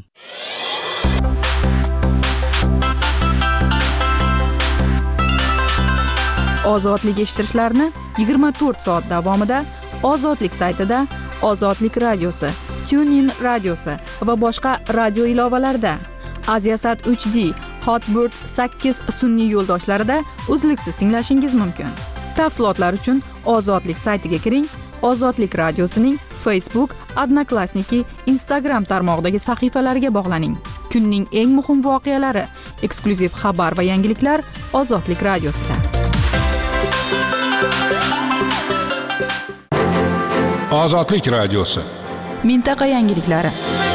Ozodlik eshittirishlarni 24 soat davomida Ozodlik saytida, Ozodlik radiosi, TuneIn radiosi va boshqa radio ilovalarida, Aziasat 3D, Hotbird 8 sun'iy yo'ldoshlarida uzluksiz tinglashingiz mumkin. Tafsilotlar uchun Ozodlik saytiga kiring. Ozodlik radiosining Facebook, Odnoklassniki, Instagram tarmog'idagi sahifalariga bog'laning. Kunning eng muhim voqealari, eksklyuziv xabar va yangiliklar Ozodlik radiosida. Ozodlik radiosi. Mintaqa yangiliklari.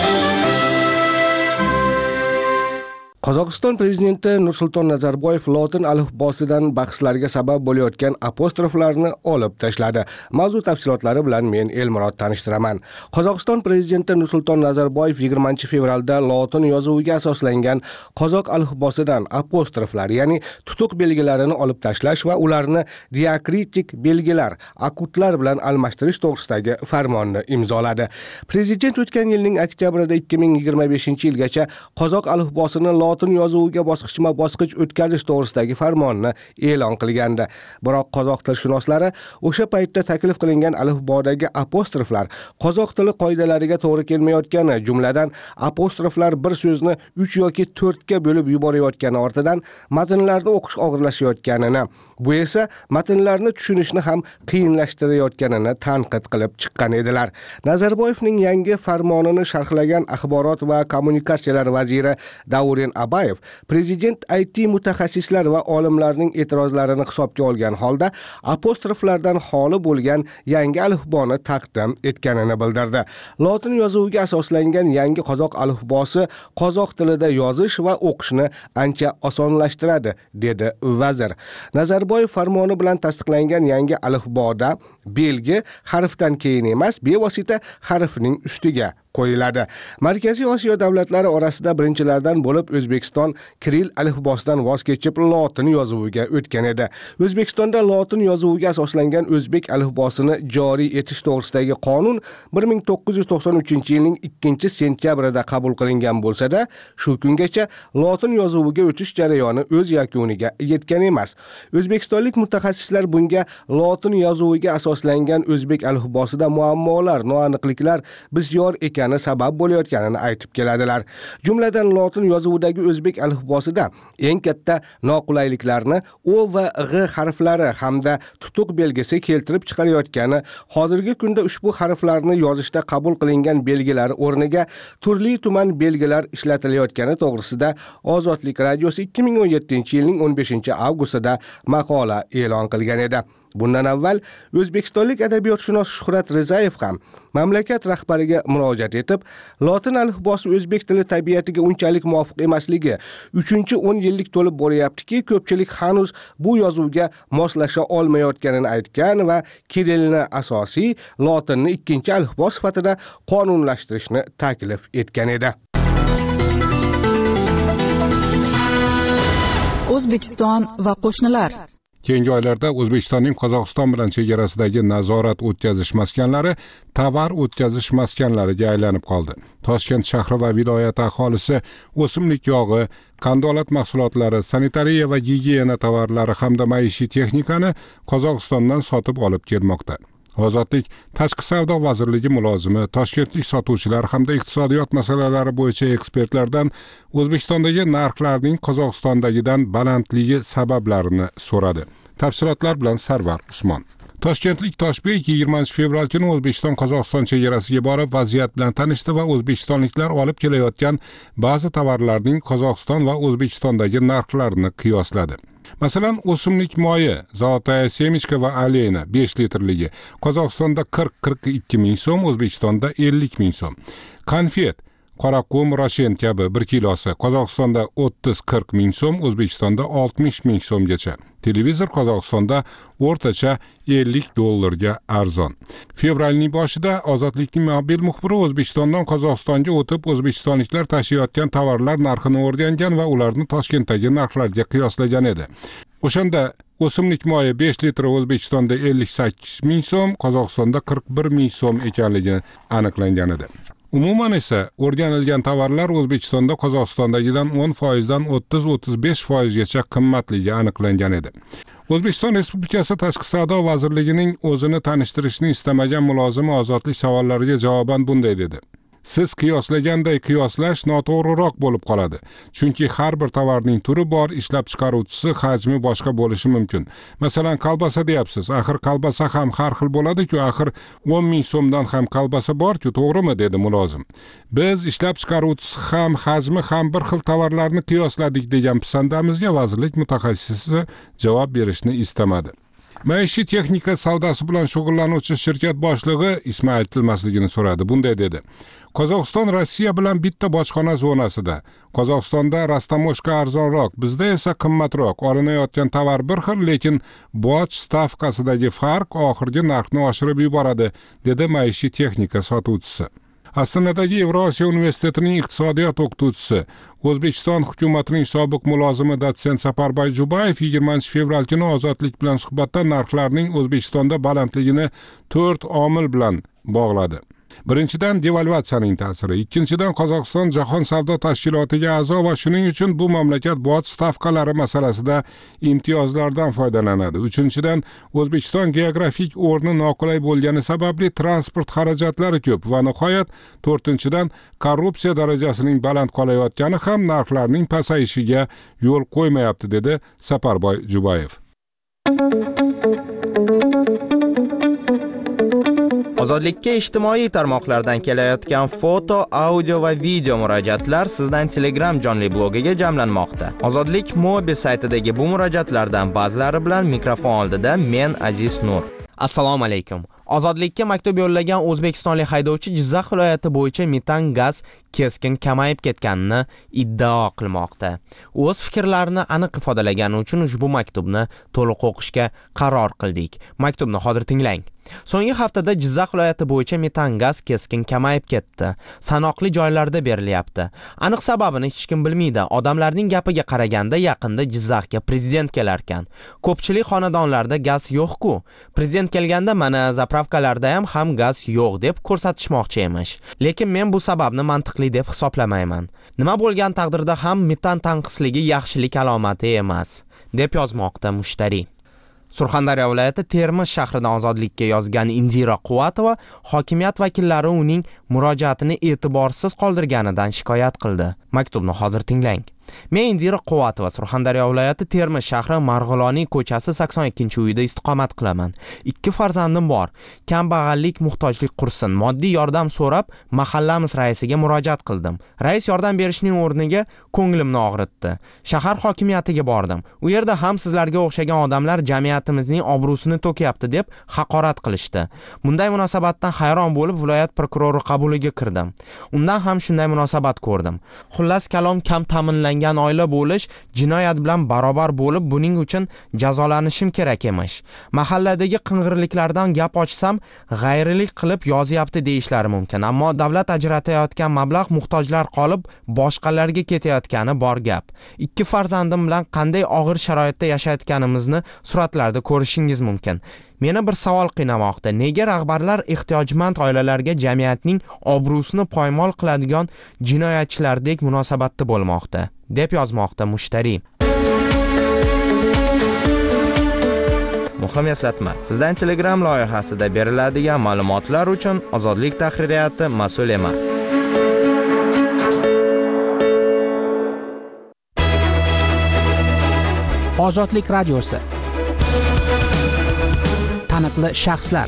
Qozog'iston prezidenti Nursulton Nazarboyev lotin alifbosidan bahslarga sabab bo'layotgan apostroflarni olib tashladi. Mavzu tafsilotlari bilan men Elmurod tanishtiraman. Qozog'iston prezidenti Nursulton Nazarboyev 20 fevralda lotin yozuviga asoslangan qozoq alifbosidan apostroflar, ya'ni tutuq belgilarini olib tashlash va ularni diakritik belgilar, akutlar bilan almashtirish to'g'risidagi farmonni imzoladi. Prezident o'tgan yilning oktyabrida 2025-yilgacha qozoq alifbosini lotin yozuviga bosqichma-bosqich o'tkazish to'g'risidagi farmonni e'lon qilgandi. Biroq qozoq tilshunoslari o'sha paytda taklif qilingan alifbodagi apostroflar qozoq tili qoidalariga to'g'ri kelmayotgani, jumladan apostroflar bir so'zni 3 yoki 4 ga bo'lib yuborayotgani ortidan matnlarni o'qish og'irlashayotganini, bu esa matnlarni tushunishni ham qiyinlashtirayotganini tanqid qilib chiqqan edilar. Nazarboyevning yangi farmonini sharhlagan axborot va kommunikatsiyalar vaziri Davren Abayev prezident IT mutaxassislar va olimlarning e'tirozlarini hisobga olgan holda apostroflardan xoli bo'lgan yangi alifboni taqdim etganini bildirdi. Lotin yozuviga asoslangan yangi qozoq alifbosi qozoq tilida yozish va o'qishni ancha osonlashtiradi, dedi vazir. Nazarboyev farmoni bilan tasdiqlangan yangi alifboda belgi harfdan keyin emas, bevosita harfning ustiga qo'yiladi. Markaziy Osiyo davlatlari orasida birinchilardan bo'lib O'zbekiston Kiril alifbosidan voz kechib lotin yozuviga o'tgan edi. O'zbekistonda lotin yozuviga asoslangan o'zbek alifbosini joriy etish to'g'risidagi qonun 1993-yilning 2-sentyabrida qabul qilingan bo'lsa-da, shu kungacha lotin yozuviga o'tish jarayoni o'z yakuniga yetgan emas. O'zbekistonlik mutaxassislar bunga lotin yozuviga asoslangan o'zbek alifbosida muammolar, noaniqliklar bisyor ekan o'zgargani sabab bo'layotganini aytib keladilar. Jumladan lotin yozuvidagi o'zbek alifbosida eng katta noqulayliklarni O va G harflari hamda tutuq belgisi keltirib chiqarayotgani, hozirgi kunda ushbu harflarni yozishda qabul qilingan belgilar o'rniga turli tuman belgilar ishlatilayotgani to'g'risida Ozodlik radiosi 2017-yilning 15-avgustida maqola e'lon qilgan edi. Bundan avval o'zbekistonlik adabiyotshunos Shuhrat Rizayev ham mamlakat rahbariga murojaat etib, lotin alifbosi o'zbek tili tabiatiga unchalik muvofiq emasligi, 3-10 yillik to'lib bo'layaptiki, ko'pchilik hanuz bu yozuvga moslasha olmayotganini aytgan va kirillni asosiy, lotinni ikkinchi alifbo sifatida qonunlashtirishni taklif etgan edi. O'zbekiston va qo'shnilar. Keyingi oylarda O'zbekistonning Qozog'iston bilan chegarasidagi nazorat o'tkazish maskanlari tovar o'tkazish maskanlariga aylanib qoldi. Toshkent shahri va viloyat aholisi o'simlik yog'i, qandolat mahsulotlari, sanitariya va gigiyena tovarlari hamda maishiy texnikani Qozog'istondan sotib olib kelmoqda. Ozodlik Tashqi savdo vazirligi mulozimi, toshkentlik sotuvchilar hamda iqtisodiyot masalalari bo'yicha ekspertlardan O'zbekistondagi narxlarning Qozog'istondagidan balandligi sabablarini so'radi. Tafsilotlar bilan Sarvar Usmon. Toshkentlik Toshbek 20 fevral kuni O'zbekiston-Qozog'iston chegarasiga borib vaziyat bilan tanishdi va o'zbekistonliklar olib kelayotgan ba'zi tovarlarning Qozog'iston va O'zbekistondagi narxlarini qiyosladi. Masalan, o'simlik moyi, zolotaya semichka va aleyna 5 litrligi Qozog'istonda 40-42 ming so'm, O'zbekistonda 50 ming so'm. Konfet, qoraqum, roshen kabi 1 kilosi Qozog'istonda 30-40 ming so'm, O'zbekistonda 60 ming so'mgacha. Televizor Qozog'istonda o'rtacha $50 arzon. Fevralning boshida Ozodlikning mobil muxbiri O'zbekistondan Qozog'istonga o'tib, o'zbekistonliklar tashiyotgan tovarlar narxini o'rgangan va ularni Toshkentdagi narxlarga qiyoslagan edi. O'shanda o'simlik moyi 5 litr O'zbekistonda 58 ming so'm, Qozog'istonda 41 ming so'm ekanligi aniqlangan edi. Umuman esa o'rganilgan tovarlar O'zbekistonda Qozog'istondagidan 10% dan 30-35% gacha qimmatligi aniqlangan edi. O'zbekiston Respublikasi Tashqi savdo vazirligining o'zini tanishtirishni istamagan mulozimi ozodlik savollariga javoban bunday dedi: Siz qiyoslaganday qiyoslash noto'g'riroq bo'lib qoladi. Chunki har bir tovarning turi bor, ishlab chiqaruvchisi, hajmi boshqa bo'lishi mumkin. Masalan, kolbasa deyapsiz. Axir kolbasa ham har xil bo'ladi-ku, axir 10 ming so'mdan ham kolbasa bor-ku, to'g'rimi, dedi mulozim. Biz ishlab chiqaruvchisi ham, hajmi ham bir xil tovarlarni qiyosladik degan pisandamizga vazirlik mutaxassisi javob berishni istamadi. Maishiy texnika savdosi bilan shug'ullanuvchi shirkat boshlig'i ismi aytilmasligini so'radi. Bunday dedi: Qozog'iston Rossiya bilan bitta bojxona zonasida. Qozog'istonda rastamoshka arzonroq, bizda esa qimmatroq. Olinayotgan tovar bir xil, lekin boj stavkasidagi farq oxirgi narxni oshirib yuboradi, dedi maishiy texnika sotuvchisi. Astanadagi Yevrosiyo universitetining iqtisodiyot o'qituvchisi, O'zbekiston hukumatining sobiq mulozimi dotsent Saparboy Jubayev 20 fevral kuni Ozodlik bilan suhbatda narxlarning O'zbekistonda balandligini 4 omil bilan bog'ladi. Birinchidan, devalvatsiyaning ta'siri, ikkinchidan, Qozog'iston Jahon savdo tashkilotiga a'zo va shuning uchun bu mamlakat boj stavkalari masalasida imtiyozlardan foydalanadi. Uchinchidan, O'zbekiston geografik o'rni noqulay bo'lgani sababli transport xarajatlari ko'p va nihoyat, to'rtinchidan, korrupsiya darajasining baland qolayotgani ham narxlarning pasayishiga yo'l qo'ymayapti, dedi Saparboy Jubayev. Ozodlikka ijtimoiy tarmoqlardan kelayotgan foto, audio va video murojaatlar sizdan Telegram jonli blogiga jamlanmoqda. Ozodlik mobil saytidagi bu murojaatlardan ba'zilari bilan mikrofon oldida men Aziz Nur. Assalomu alaykum. Ozodlikka maktub yo'llagan o'zbekistonlik haydovchi Jizzax viloyati bo'yicha metan gaz keskin kamayib ketganini iddao qilmoqda. O'z fikrlarini aniq ifodalagani uchun ushbu maktubni to'liq o'qishga qaror qildik. Maktubni hozir tinglang. So'nggi haftada Jizzax viloyati bo'yicha metan gaz keskin kamayib ketdi. Sanoqli joylarda berilyapti. Aniq sababini hech kim bilmaydi. Odamlarning gapiga qaraganda yaqinda Jizzaxga prezident kelarkan. Ko'pchilik xonadonlarda gaz yo'q-ku. Prezident kelganda mana zapravkalarda ham gaz yo'q deb ko'rsatishmoqchi emish. Lekin men bu sababni mantiqli deb hisoblamayman. Nima bo'lgan taqdirda ham metan tanqisligi yaxshilik alomati emas, deb yozmoqda mushtari. Surxondaryo viloyati Termiz shahridan ozodlikka yozgan Indira Quvvatova hokimiyat vakillari uning murojaatini e'tiborsiz qoldirganidan shikoyat qildi. Maktubni hozir tinglang. Men Indira Quvvatova Surxondaryo viloyati Termiz shahri Marg'iloniy ko'chasi 82-uyda istiqomat qilaman. 2 farzandim bor. Kambag'allik, muhtojlik qursin. Moddiy yordam so'rab mahallamiz raisiga murojaat qildim. Rais yordam berishning o'rniga ko'nglimni og'ritdi. Shahar hokimiyatiga bordim. U yerda ham sizlarga o'xshagan odamlar jamiyatimizning obro'sini to'kyapti deb haqorat qilishdi. Bunday munosabatdan hayron bo'lib viloyat prokurori qabuliga kirdim. Undan ham shunday munosabat ko'rdim. Xullas kalom kam ta'minlangan oila bo'lish jinoyat bilan barobar bo'lib, buning uchun jazolanishim kerak emish. Mahalladagi qing'irliklardan gap ochsam, g'ayrilik qilib yozyapti deyishlari mumkin, ammo davlat ajratayotgan mablag' muhtojlar qolib boshqalarga ketayotgani bor gap. 2 farzandim bilan qanday og'ir sharoitda yashayotganimizni suratlarda ko'rishingiz mumkin. Meni bir savol qiynamoqda. Nega rahbarlar ehtiyojmand oilalarga jamiyatning obro'sini poymol qiladigan jinoyatchilardek munosabatda bo'lmoqda, deb yozmoqda mushtari. Muhim eslatma. Sizdan Telegram loyihasida beriladigan ma'lumotlar uchun Ozodlik tahririyati mas'ul emas. Ozodlik radiosi. Taniqli shaxslar.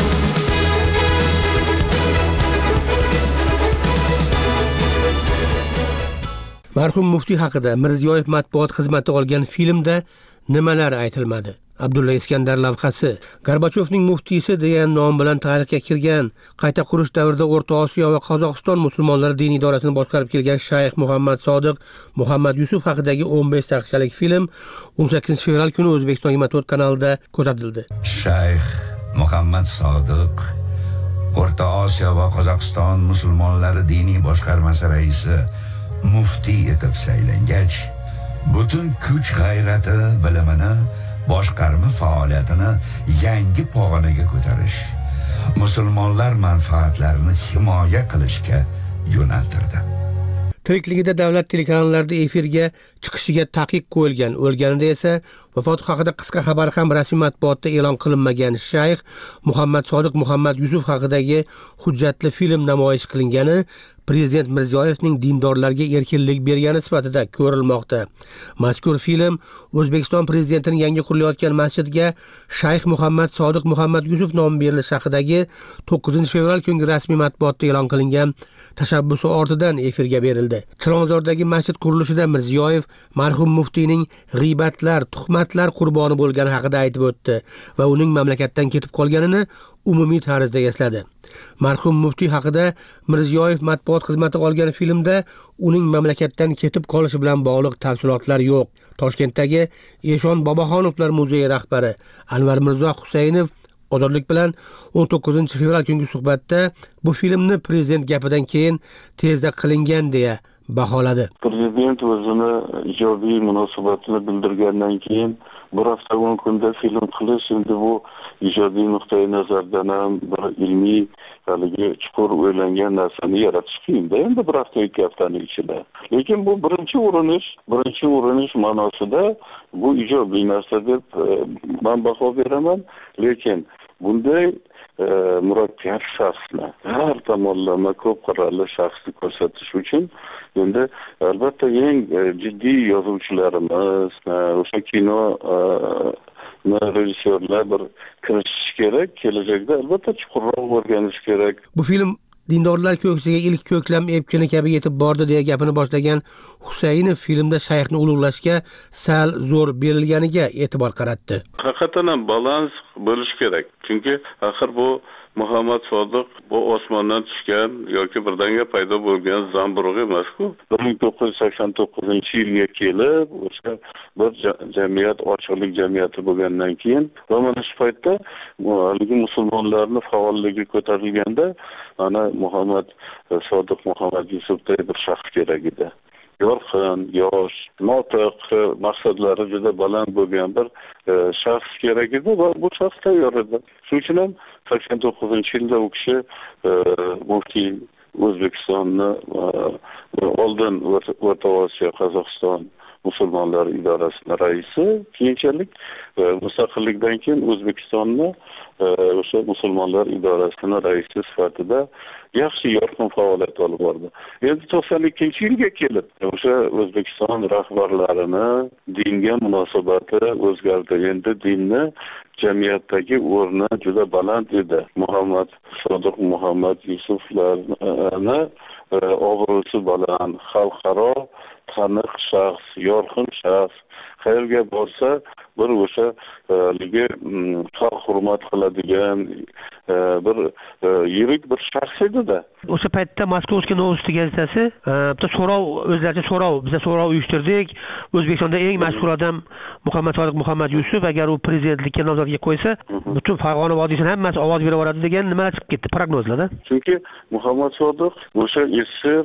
Marhum muftiy haqida Mirziyoyev matbuot xizmati olgan filmda nimalar aytilmadi? Abdulla Iskandar lavhasi Gorbachyovning muftiysi degan nom bilan tarixga kirgan, qayta qurish davrida O'rta Osiyo va Qozog'iston musulmonlari diniy idorasini boshqarib kelgan Shayx Muhammad Sodiq Muhammad Yusuf haqidagi 15 daqiqalik film 18 fevral kuni O'zbekiston 24 kanalida ko'rsatildi. Shayx Muhammad Sodiq O'rta Osiyo va Qozog'iston musulmonlari diniy boshqarmasi raisi muftiy etib saylangach, butun kuch g'ayrati, bilimini, boshqarma faoliyatini yangi pog'onaga ko'tarish, musulmonlar manfaatlarini himoya qilishga yo'naltirdi. Tirikligida davlat telekanallarida efirga chiqishiga taqiq qo'yilgan, o'lganida esa vafoti haqida qisqa xabar ham rasmiy matbuotda e'lon qilinmagan Shayx Muhammad Sodiq Muhammad Yusuf haqidagi hujjatli film namoyish qilingani Prezident Mirziyoyevning dindorlarga erkinlik bergani sifatida ko'rilmoqda. Mazkur film O'zbekiston prezidentining yangi qurilayotgan masjidga Shayx Muhammad Sodiq Muhammad Yusuf nomi berilishi haqidagi 9 fevral kungi rasmiy matbuotda e'lon qilingan tashabbusi ortidan efirga berildi. Chilonzordagi masjid qurilishida Mirziyoyev marhum muftiyning g'iybatlar, tuhmatlar qurboni bo'lgani haqida aytib o'tdi va uning mamlakatdan ketib qolganini umumiy tarzda esladi. Marhum muftiy haqida Mirziyoyev matbuot xizmati olgan filmda uning mamlakatdan ketib qolishi bilan bog'liq tafsilotlar yo'q. Toshkentdagi Eshon Boboxonovlar muzeyi rahbari Anvar Mirzo Husaynov Ozodlik bilan 19 fevral kungi suhbatda bu filmni prezident gapidan keyin tezda qilingan deya baholadi. Prezident o'zini ijobiy munosabatini bildirgandan keyin bir hafta 10 kunda film qilish, endi bu ijobiy nuqtai nazardan ham bir ilmiy haligi chuqur o'ylangan narsani yaratish qiyin-da, endi bir hafta 2 haftaning ichida. Lekin bu birinchi urinish ma'nosida bu ijobiy narsa deb men baho beraman. Lekin bunday murakkab shaxsni, har tomonlama ko'p qirrali shaxsni ko'rsatish uchun endi albatta eng jiddiy yozuvchilarimiz, o'sha kino rejissyorlar bir kirishish kerak, kelajakda albatta chuqurroq o'rganish kerak. Bu film dindorlar ko'ksiga ilk ko'klam epkini kabi yetib bordi deya gapini boshlagan Husaynov filmda shayxni ulug'lashga sal zo'r berilganiga e'tibor qaratdi. Haqiqatan ham balans bo'lish kerak. Chunki axir bu Muhammad Sodiq bu osmondan tushgan yoki birdaniga paydo bo'lgan zamburug' emas-ku. 1989-yilga kelib o'sha bir jamiyat, ochiqlik jamiyati bo'lgandan keyin va mana shu paytda haligi musulmonlarning faolligi ko'tarilganda ana Muhammad Sodiq Muhammad Yusufday bir shaxs kerak edi. Yorqin, yosh, notiq, maqsadlari juda baland bo'lgan bir shaxs kerak edi va bu shaxs tayyor edi. Shuning uchun ham 89-yilda u kishi muftiy O'zbekistonni oldin O'rta Osiyo, Qozog'iston musulmonlar idorasini raisi, keyinchalik mustaqillikdan keyin O'zbekistonni o'sha musulmonlar idorasini raisi sifatida yaxshi yorqin faoliyat olib bordi. Endi 92-yilga kelib o'sha O'zbekiston rahbarlarini dinga munosabati o'zgardi. Endi dinni jamiyatdagi o'rni juda baland edi. Muhammad Sodiq Muhammad Yusuflarni obro'si baland, xalqaro taniq shaxs, yorqin shaxs, qayerga borsa bir o'sha xalq hurmat qiladigan bir yirik bir shaxs edi-da. O'sha paytda Moskovskiy Novosti gazetasi bitta so'rov, o'zlaricha so'rov, biza so'rov uyushtirdik. O'zbekistonda eng mashhur odam Muhammad Sodiq Muhammad Yusuf agar u prezidentlikka nomzodga qo'ysa, butun Farg'ona vodiysining hammasi ovoz bera oladi degan nimalar chiqib ketdi, prognozlarda. Chunki Muhammad Sodiq o'sha SSR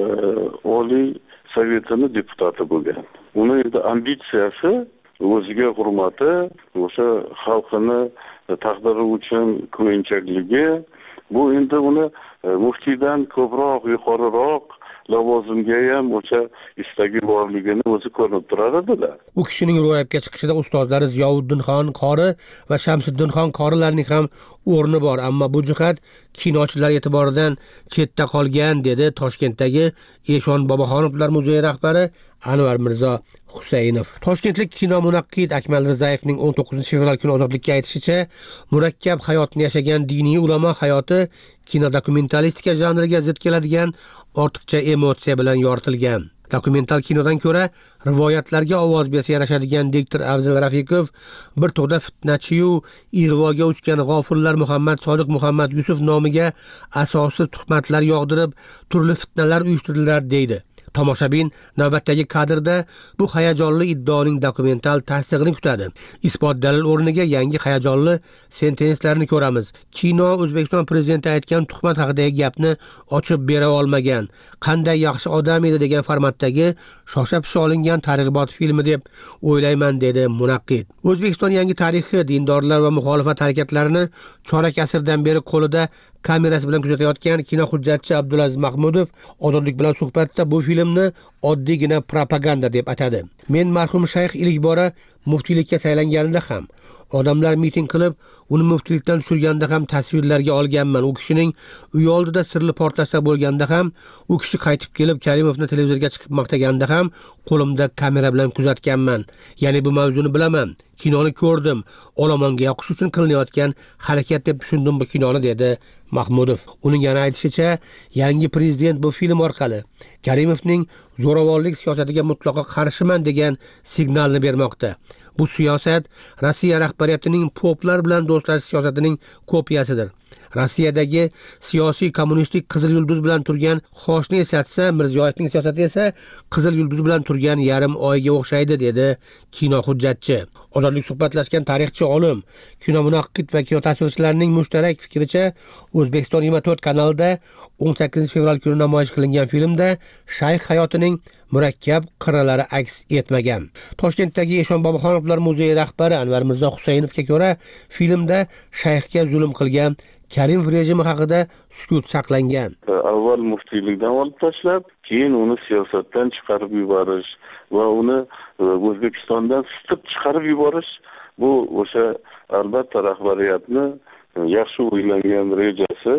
Oliy Sovetini deputati bo'lgan. Uni endi ambitsiyasi, o'ziga hurmati, o'sha xalqini taqdiri uchun ko'yinchakligi, bu endi uni muftiydan ko'proq, yuqoriroq lavozimga ham o'sha istagi borligini o'zi ko'rinib turar edi-da. U kishining ro'yobga chiqishida ustozlari Ziyovuddinxon qori va Shamsiddinxon qorilarning ham o'rni bor, ammo bu jihat kinochilar e'tiboridan chetda qolgan, dedi Toshkentdagi Eshon Boboxonovlar muzeyi rahbari Anvar Mirzo Husaynov. Toshkentlik kino munaqqid Akmal Rizayevning 19-fevral kuni Ozodlikka aytishicha, murakkab hayotni yashagan diniy ulamo hayoti kinodokumentalistika janriga zid keladigan ortiqcha emotsiya bilan yoritilgan. Dokumental kinodan ko'ra rivoyatlarga ovoz bersa yarashadigan diktor Afzal Rafiqov bir to'da fitnachi-yu ig'voga uchgan g'ofillar Muhammad Sodiq Muhammad Yusuf nomiga asossiz tuhmatlar yog'dirib, turli fitnalar uyushtirdilar deydi. Tomoshabin navbatdagi kadrda bu hayajonli iddaoning dokumental tasdig'ini kutadi. Isbot dalil o'rniga yangi hayajonli sentenslarni ko'ramiz. Kino O'zbekiston prezidenti aytgan tuhmat haqidagi gapni ochib bera olmagan, qanday yaxshi odam edi degan formatdagi shosha-pisha olingan targ'ibot filmi deb o'ylayman, dedi munaqqid. O'zbekiston yangi tarixi dindorlar va muxolifat harakatlarini chorak asrdan beri qo'lida kamerasi bilan kuzatayotgan kino hujjatchi Abdulaziz Mahmudov Ozodlik bilan suhbatda bu filmni oddiygina propaganda deb atadi. Men marhum shayx ilk bora muftiylikka saylanganida ham, odamlar miting qilib, uni muftiylikdan tushirganda ham tasvirlarga olganman. U kishining uy oldida sirli portlashlar bo'lganda ham, u kishi qaytib kelib Karimovni televizorga chiqib maqtaganda ham qo'limda kamera bilan kuzatganman. Ya'ni bu mavzuni bilaman. Kinoni ko'rdim. Olomonga yoqish uchun qilinayotgan harakat deb tushundim bu kinoni, dedi Mahmudov. Uning yana aytishicha, yangi prezident bu film orqali Karimovning zo'ravonlik siyosatiga mutlaqo qarshiman degan signalni bermoqda. Bu siyosat Rossiya rahbariyatining poplar bilan do'stlashish siyosatining kopiyasidir. Rossiyadagi siyosiy kommunistik qizil yulduz bilan turgan xoshni eslatsa, Mirziyoyevning siyosati esa qizil yulduz bilan turgan yarim oyga o'xshaydi, dedi kino hujjatchi. Ozodlik suhbatlashgan tarixchi olim, kino munaqqid va kino tasvirchilarining mushtarak fikricha, O'zbekiston 24 kanalida 18-fevral kuni namoyish qilingan filmda shayx hayotining murakkab qirralari aks etmagan. Toshkentdagi Eshon Boboxonovlar muzeyi rahbari Anvar Mirzo Husaynovga ko'ra, filmda shayxga zulm qilgan Karimov rejimi haqida sukut saqlangan. Avval muftiylikdan olib tashlab, keyin uni siyosatdan chiqarib yuborish va uni O'zbekistondan sitib chiqarib yuborish, bu o'sha albatta rahbariyatni yaxshi o'ylangan rejasi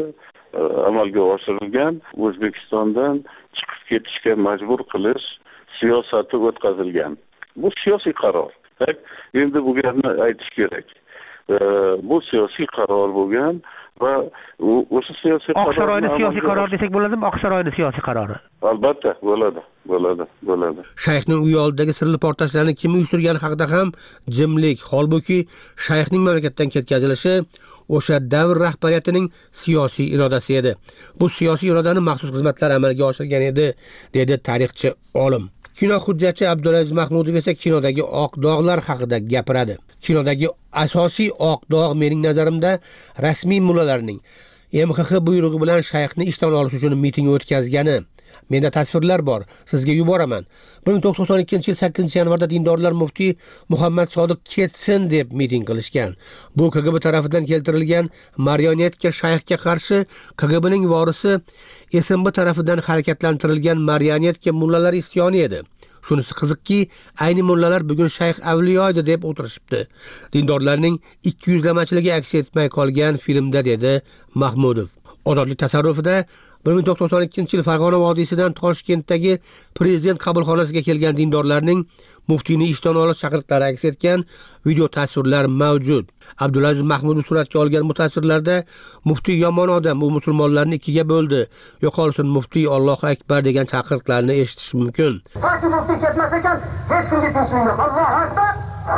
amalga oshirilgan, O'zbekistondan chiqib ketishga majbur qilish siyosati o'tkazilgan. Bu siyosiy qaror. Endi bu gapni aytish kerak. Bu siyosiy qaror bo'lgan va o'sha siyosiy qaror Oqsaroyni siyosiy qaror desak bo'ladimi? Oqsaroyni siyosiy qarori. Albatta, bo'ladi. Shayxning uyi oldidagi sirli portlashlarni kim uyushtirgani haqida ham jimlik, holbuki shayxning mamlakatdan ketkazilishi o'sha davr rahbariyatining siyosiy irodasi edi. Bu siyosiy irodani maxsus xizmatlar amalga oshirgan edi, dedi tarixchi olim. Kino hujjatchi Abdulaziz Mahmudov esa kinodagi oq dog'lar haqida gapiradi. Kinodagi asosiy oq dog' mening nazarimda rasmiy mullalarning MXX buyrug'i bilan shayxni ishdan olish uchun miting o'tkazgani. Menda tasvirlar bor, sizga yuboraman. 1992-yil 8-yanvarda dindorlar muftiy Muhammad Sodiq ketsin deb miting qilishgan. Bu KGB tarafidan keltirilgan marionetka shayxga qarshi KGBning vorisi SMB tarafidan harakatlantirilgan marionetka mullalar isyoni edi. Shunisi qiziqki, ayni mullalar bugun shayx avliyo edi deb o'tirishibdi. Dindorlarning 200lamachiligi aks etmay qolgan filmda, dedi Mahmudov. Ozodlik tasarrufida 1992-yil Farg'ona vodiysidan Toshkentdagi prezident qabulxonasiga kelgan dindorlarning muftiyni ishdan olish chaqiriqlari aks etgan video tasvirlar mavjud. Abdulaziz Mahmudov suratga olgan bu tasvirlarda muftiy yomon odam, u musulmonlarni ikkiga bo'ldi, yo'qolsin muftiy, Allohu akbar degan chaqiriqlarni eshitish mumkin. Toki muftiy ketmas ekan, hech kimga tinchlik yo'q. Allohu akbar.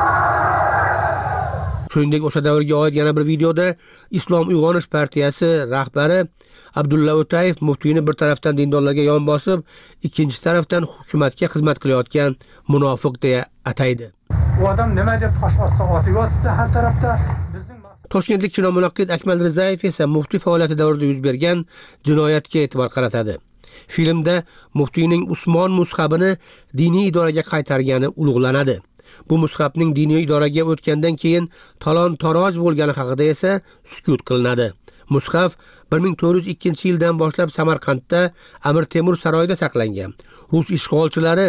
Shuningdek, o'sha davrga oid yana bir videoda Islom uyg'onish partiyasi rahbari Abdulla O'tayev muftiyni bir tarafdan dindorlarga yon bosib, ikkinchi tarafdan hukumatga xizmat qilayotgan munofiq deya ataydi. U odam nima deb tosh otsa otib yotibdi har tarafda. Toshkentlik kinomunaqqid Akmal Rizayev esa muftiy faoliyati davrida yuz bergan jinoyatga e'tibor qaratadi. Filmda muftiyning Usmon mushafini diniy idoraga qaytargani ulug'lanadi. Bu mushafning diniy idoraga o'tgandan keyin talon-taroj bo'lgani haqida esa sukut qilinadi. Mushaf 1402-yildan boshlab Samarqandda Amir Temur saroyida saqlangan. Rus ishg'olchilari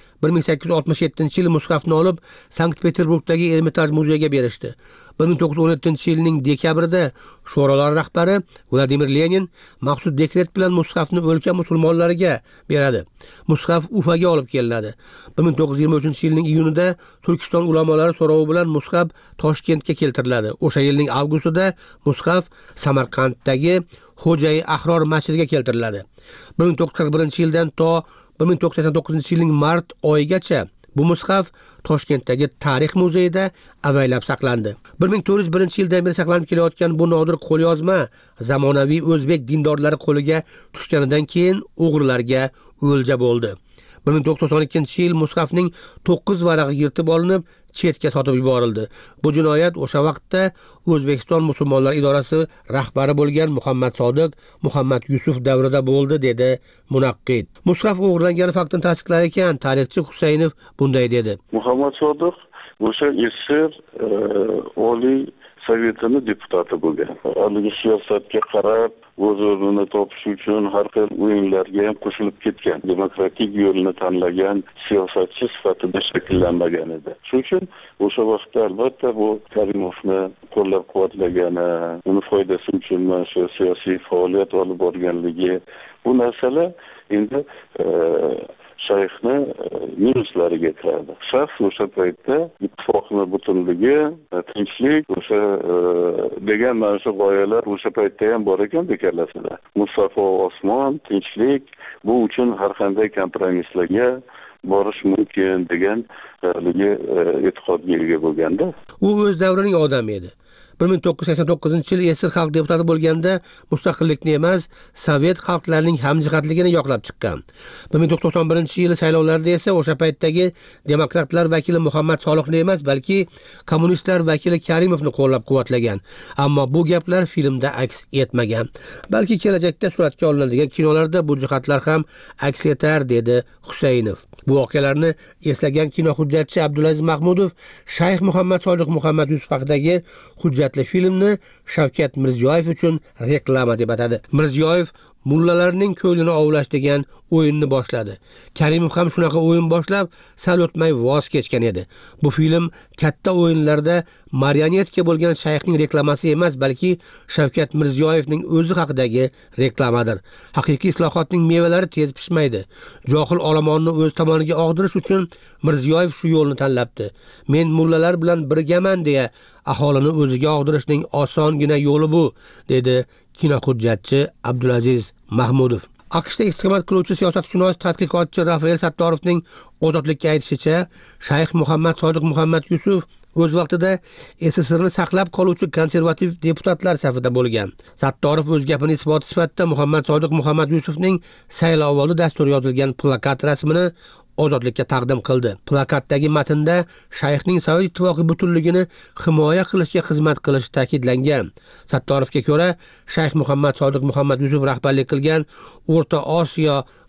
1867-yil mushafni olib Sankt-Peterburgdagi Ermitaj muzeyiga berishdi. 1917-yilning dekabrida sho'rolar rahbari Vladimir Lenin maxsus dekret bilan mushafni o'lka musulmonlariga beradi. Mushaf Ufaga olib kelinadi. 1923-yilning iyunida Turkiston ulamolari so'rovi bilan mushaf Toshkentga keltiriladi. O'sha yilning avgustida mushaf Samarqanddagi Xo'jay Ahror masjidiga keltiriladi. 1941-yildan to 1989-yilning mart oyigacha bu mushaf Toshkentdagi Tarix muzeyida avaylab saqlandi. 1401-yildan beri saqlanib kelayotgan bu nodir qo'lyozma zamonaviy o'zbek dindorlari qo'liga tushganidan keyin o'g'rilarga o'lja bo'ldi. 1992-yil mushafning 9 varag'i yirtib olinib, chetga sotib yuborildi. Bu jinoyat o'sha vaqtda O'zbekiston musulmonlar idorasi rahbari bo'lgan Muhammad Yusuf davrida bo'ldi, dedi munaqqid. Mushaf o'g'irlangani faktini tasdiqlar ekan, tarixchi Husaynov bunday dedi. Muhammad Sodiq o'sha SSR Oliy Sovetini deputati bo'lgan. Haligi siyosatga qarab, o'z o'rnini topish uchun har xil o'yinlarga ham qo'shilib ketgan. Demokratik yo'lni tanlagan siyosatchi sifatida shakllanmagan edi. Shuning uchun o'sha vaqtda albatta bu Karimovni qo'llab-quvvatlagani, uni foydasi uchun shu siyosiy faoliyat olib borganligi, bu narsalar endi shayxni minuslariga kiradi. Shaxs o'sha paytda ittifoqni butunligi, tinchlik, o'sha degan mana shu g'oyalar o'sha paytda ham bor ekan bekarlasida. Musaffo osmon, tinchlik, bu uchun har qanday kompromisslarga borish mumkin degan e'tiqodga ega bo'lganda. U o'z davrining odami edi. 1989-yil Yesir xalq deputati bo'lganda mustaqillikni emas, sovet xalqlarining hamjihatligini yoqlab chiqqan. 1991-yil saylovlarda esa o'sha paytdagi demokratlar vakili Muhammad Soliqni emas, balki kommunistlar vakili Karimovni qo'llab-quvvatlagan. Ammo bu gaplar filmda aks etmagan. Balki kelajakda suratga olinadigan kinolarda bu jihatlar ham aks etar, dedi Husaynov. Bu voqealarni eslagan kino hujjatchi Abdulaziz Mahmudov Shayx Muhammad Sodiq Muhammad Yusuf haqidagi hujjatli filmni Shavkat Mirziyoyev uchun reklama deb atadi. Mirziyoyev mullalarning ko'nglini ovlash degan o'yinni boshladi. Karimov ham shunaqa o'yin boshlab, sal o'tmay voz kechgan edi. Bu film katta o'yinlarda marionetka bo'lgan shayxning reklamasi emas, balki Shavkat Mirziyoyevning o'zi haqidagi reklamadir. Haqiqiy islohotning mevalari tez pishmaydi. Johil olomonni o'z tomoniga og'dirish uchun Mirziyoyev shu yo'lni tanlabdi. Men mullalar bilan birgaman deya aholini o'ziga og'dirishning osongina yo'li bu, dedi kino hujjatchi Abdulaziz Mahmudov. AQShda istiqomat qiluvchi siyosatshunos tadqiqotchi Rafael Sattorovning ozodlikka aytishicha, Shayx Muhammad Sodiq Muhammad Yusuf o'z vaqtida SSRni saqlab qoluvchi konservativ deputatlar safida bo'lgan. Sattorov o'z gapini isboti sifatida Muhammad Sodiq Muhammad Yusufning saylovoldi dasturi yozilgan plakat rasmini ozodlikka taqdim qildi. Plakatdagi matnda shayxning Sovet ittifoqi butunligini himoya qilishga xizmat qilishi ta'kidlangan. Sattorovga ko'ra, Shayx Muhammad Sodiq Muhammad Yusuf rahbarlik qilgan O'rta Osiyo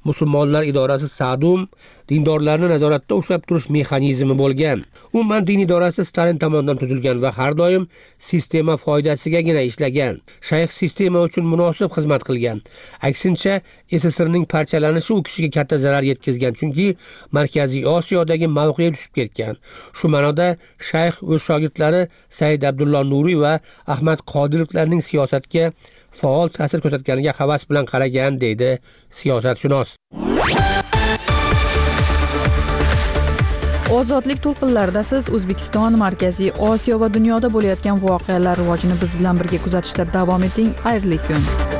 musulmonlar idorasi Sadum dindorlarni nazoratda ushlab turish mexanizmi bo'lgan. Umuman din idorasi Stalin tomonidan tuzilgan va har doim sistema foydasigagina ishlagan. Shayx sistema uchun munosib xizmat qilgan. Aksincha, SSRning parchalanishi u kishiga katta zarar yetkazgan, chunki Markaziy Osiyodagi mavqeyi tushib ketgan. Shu ma'noda shayx o'z shogirdlari Said Abdulloh Nuriy va Ahmad Qodirovlarning siyosatga faol ta'sir ko'rsatganiga havas bilan qaragan, deydi siyosatshunos. Ozodlik to'lqinlarida siz O'zbekiston, Markaziy Osiyo va dunyoda bo'layotgan voqealar rivojini biz bilan birga kuzatishda davom eting. Xayrli kun.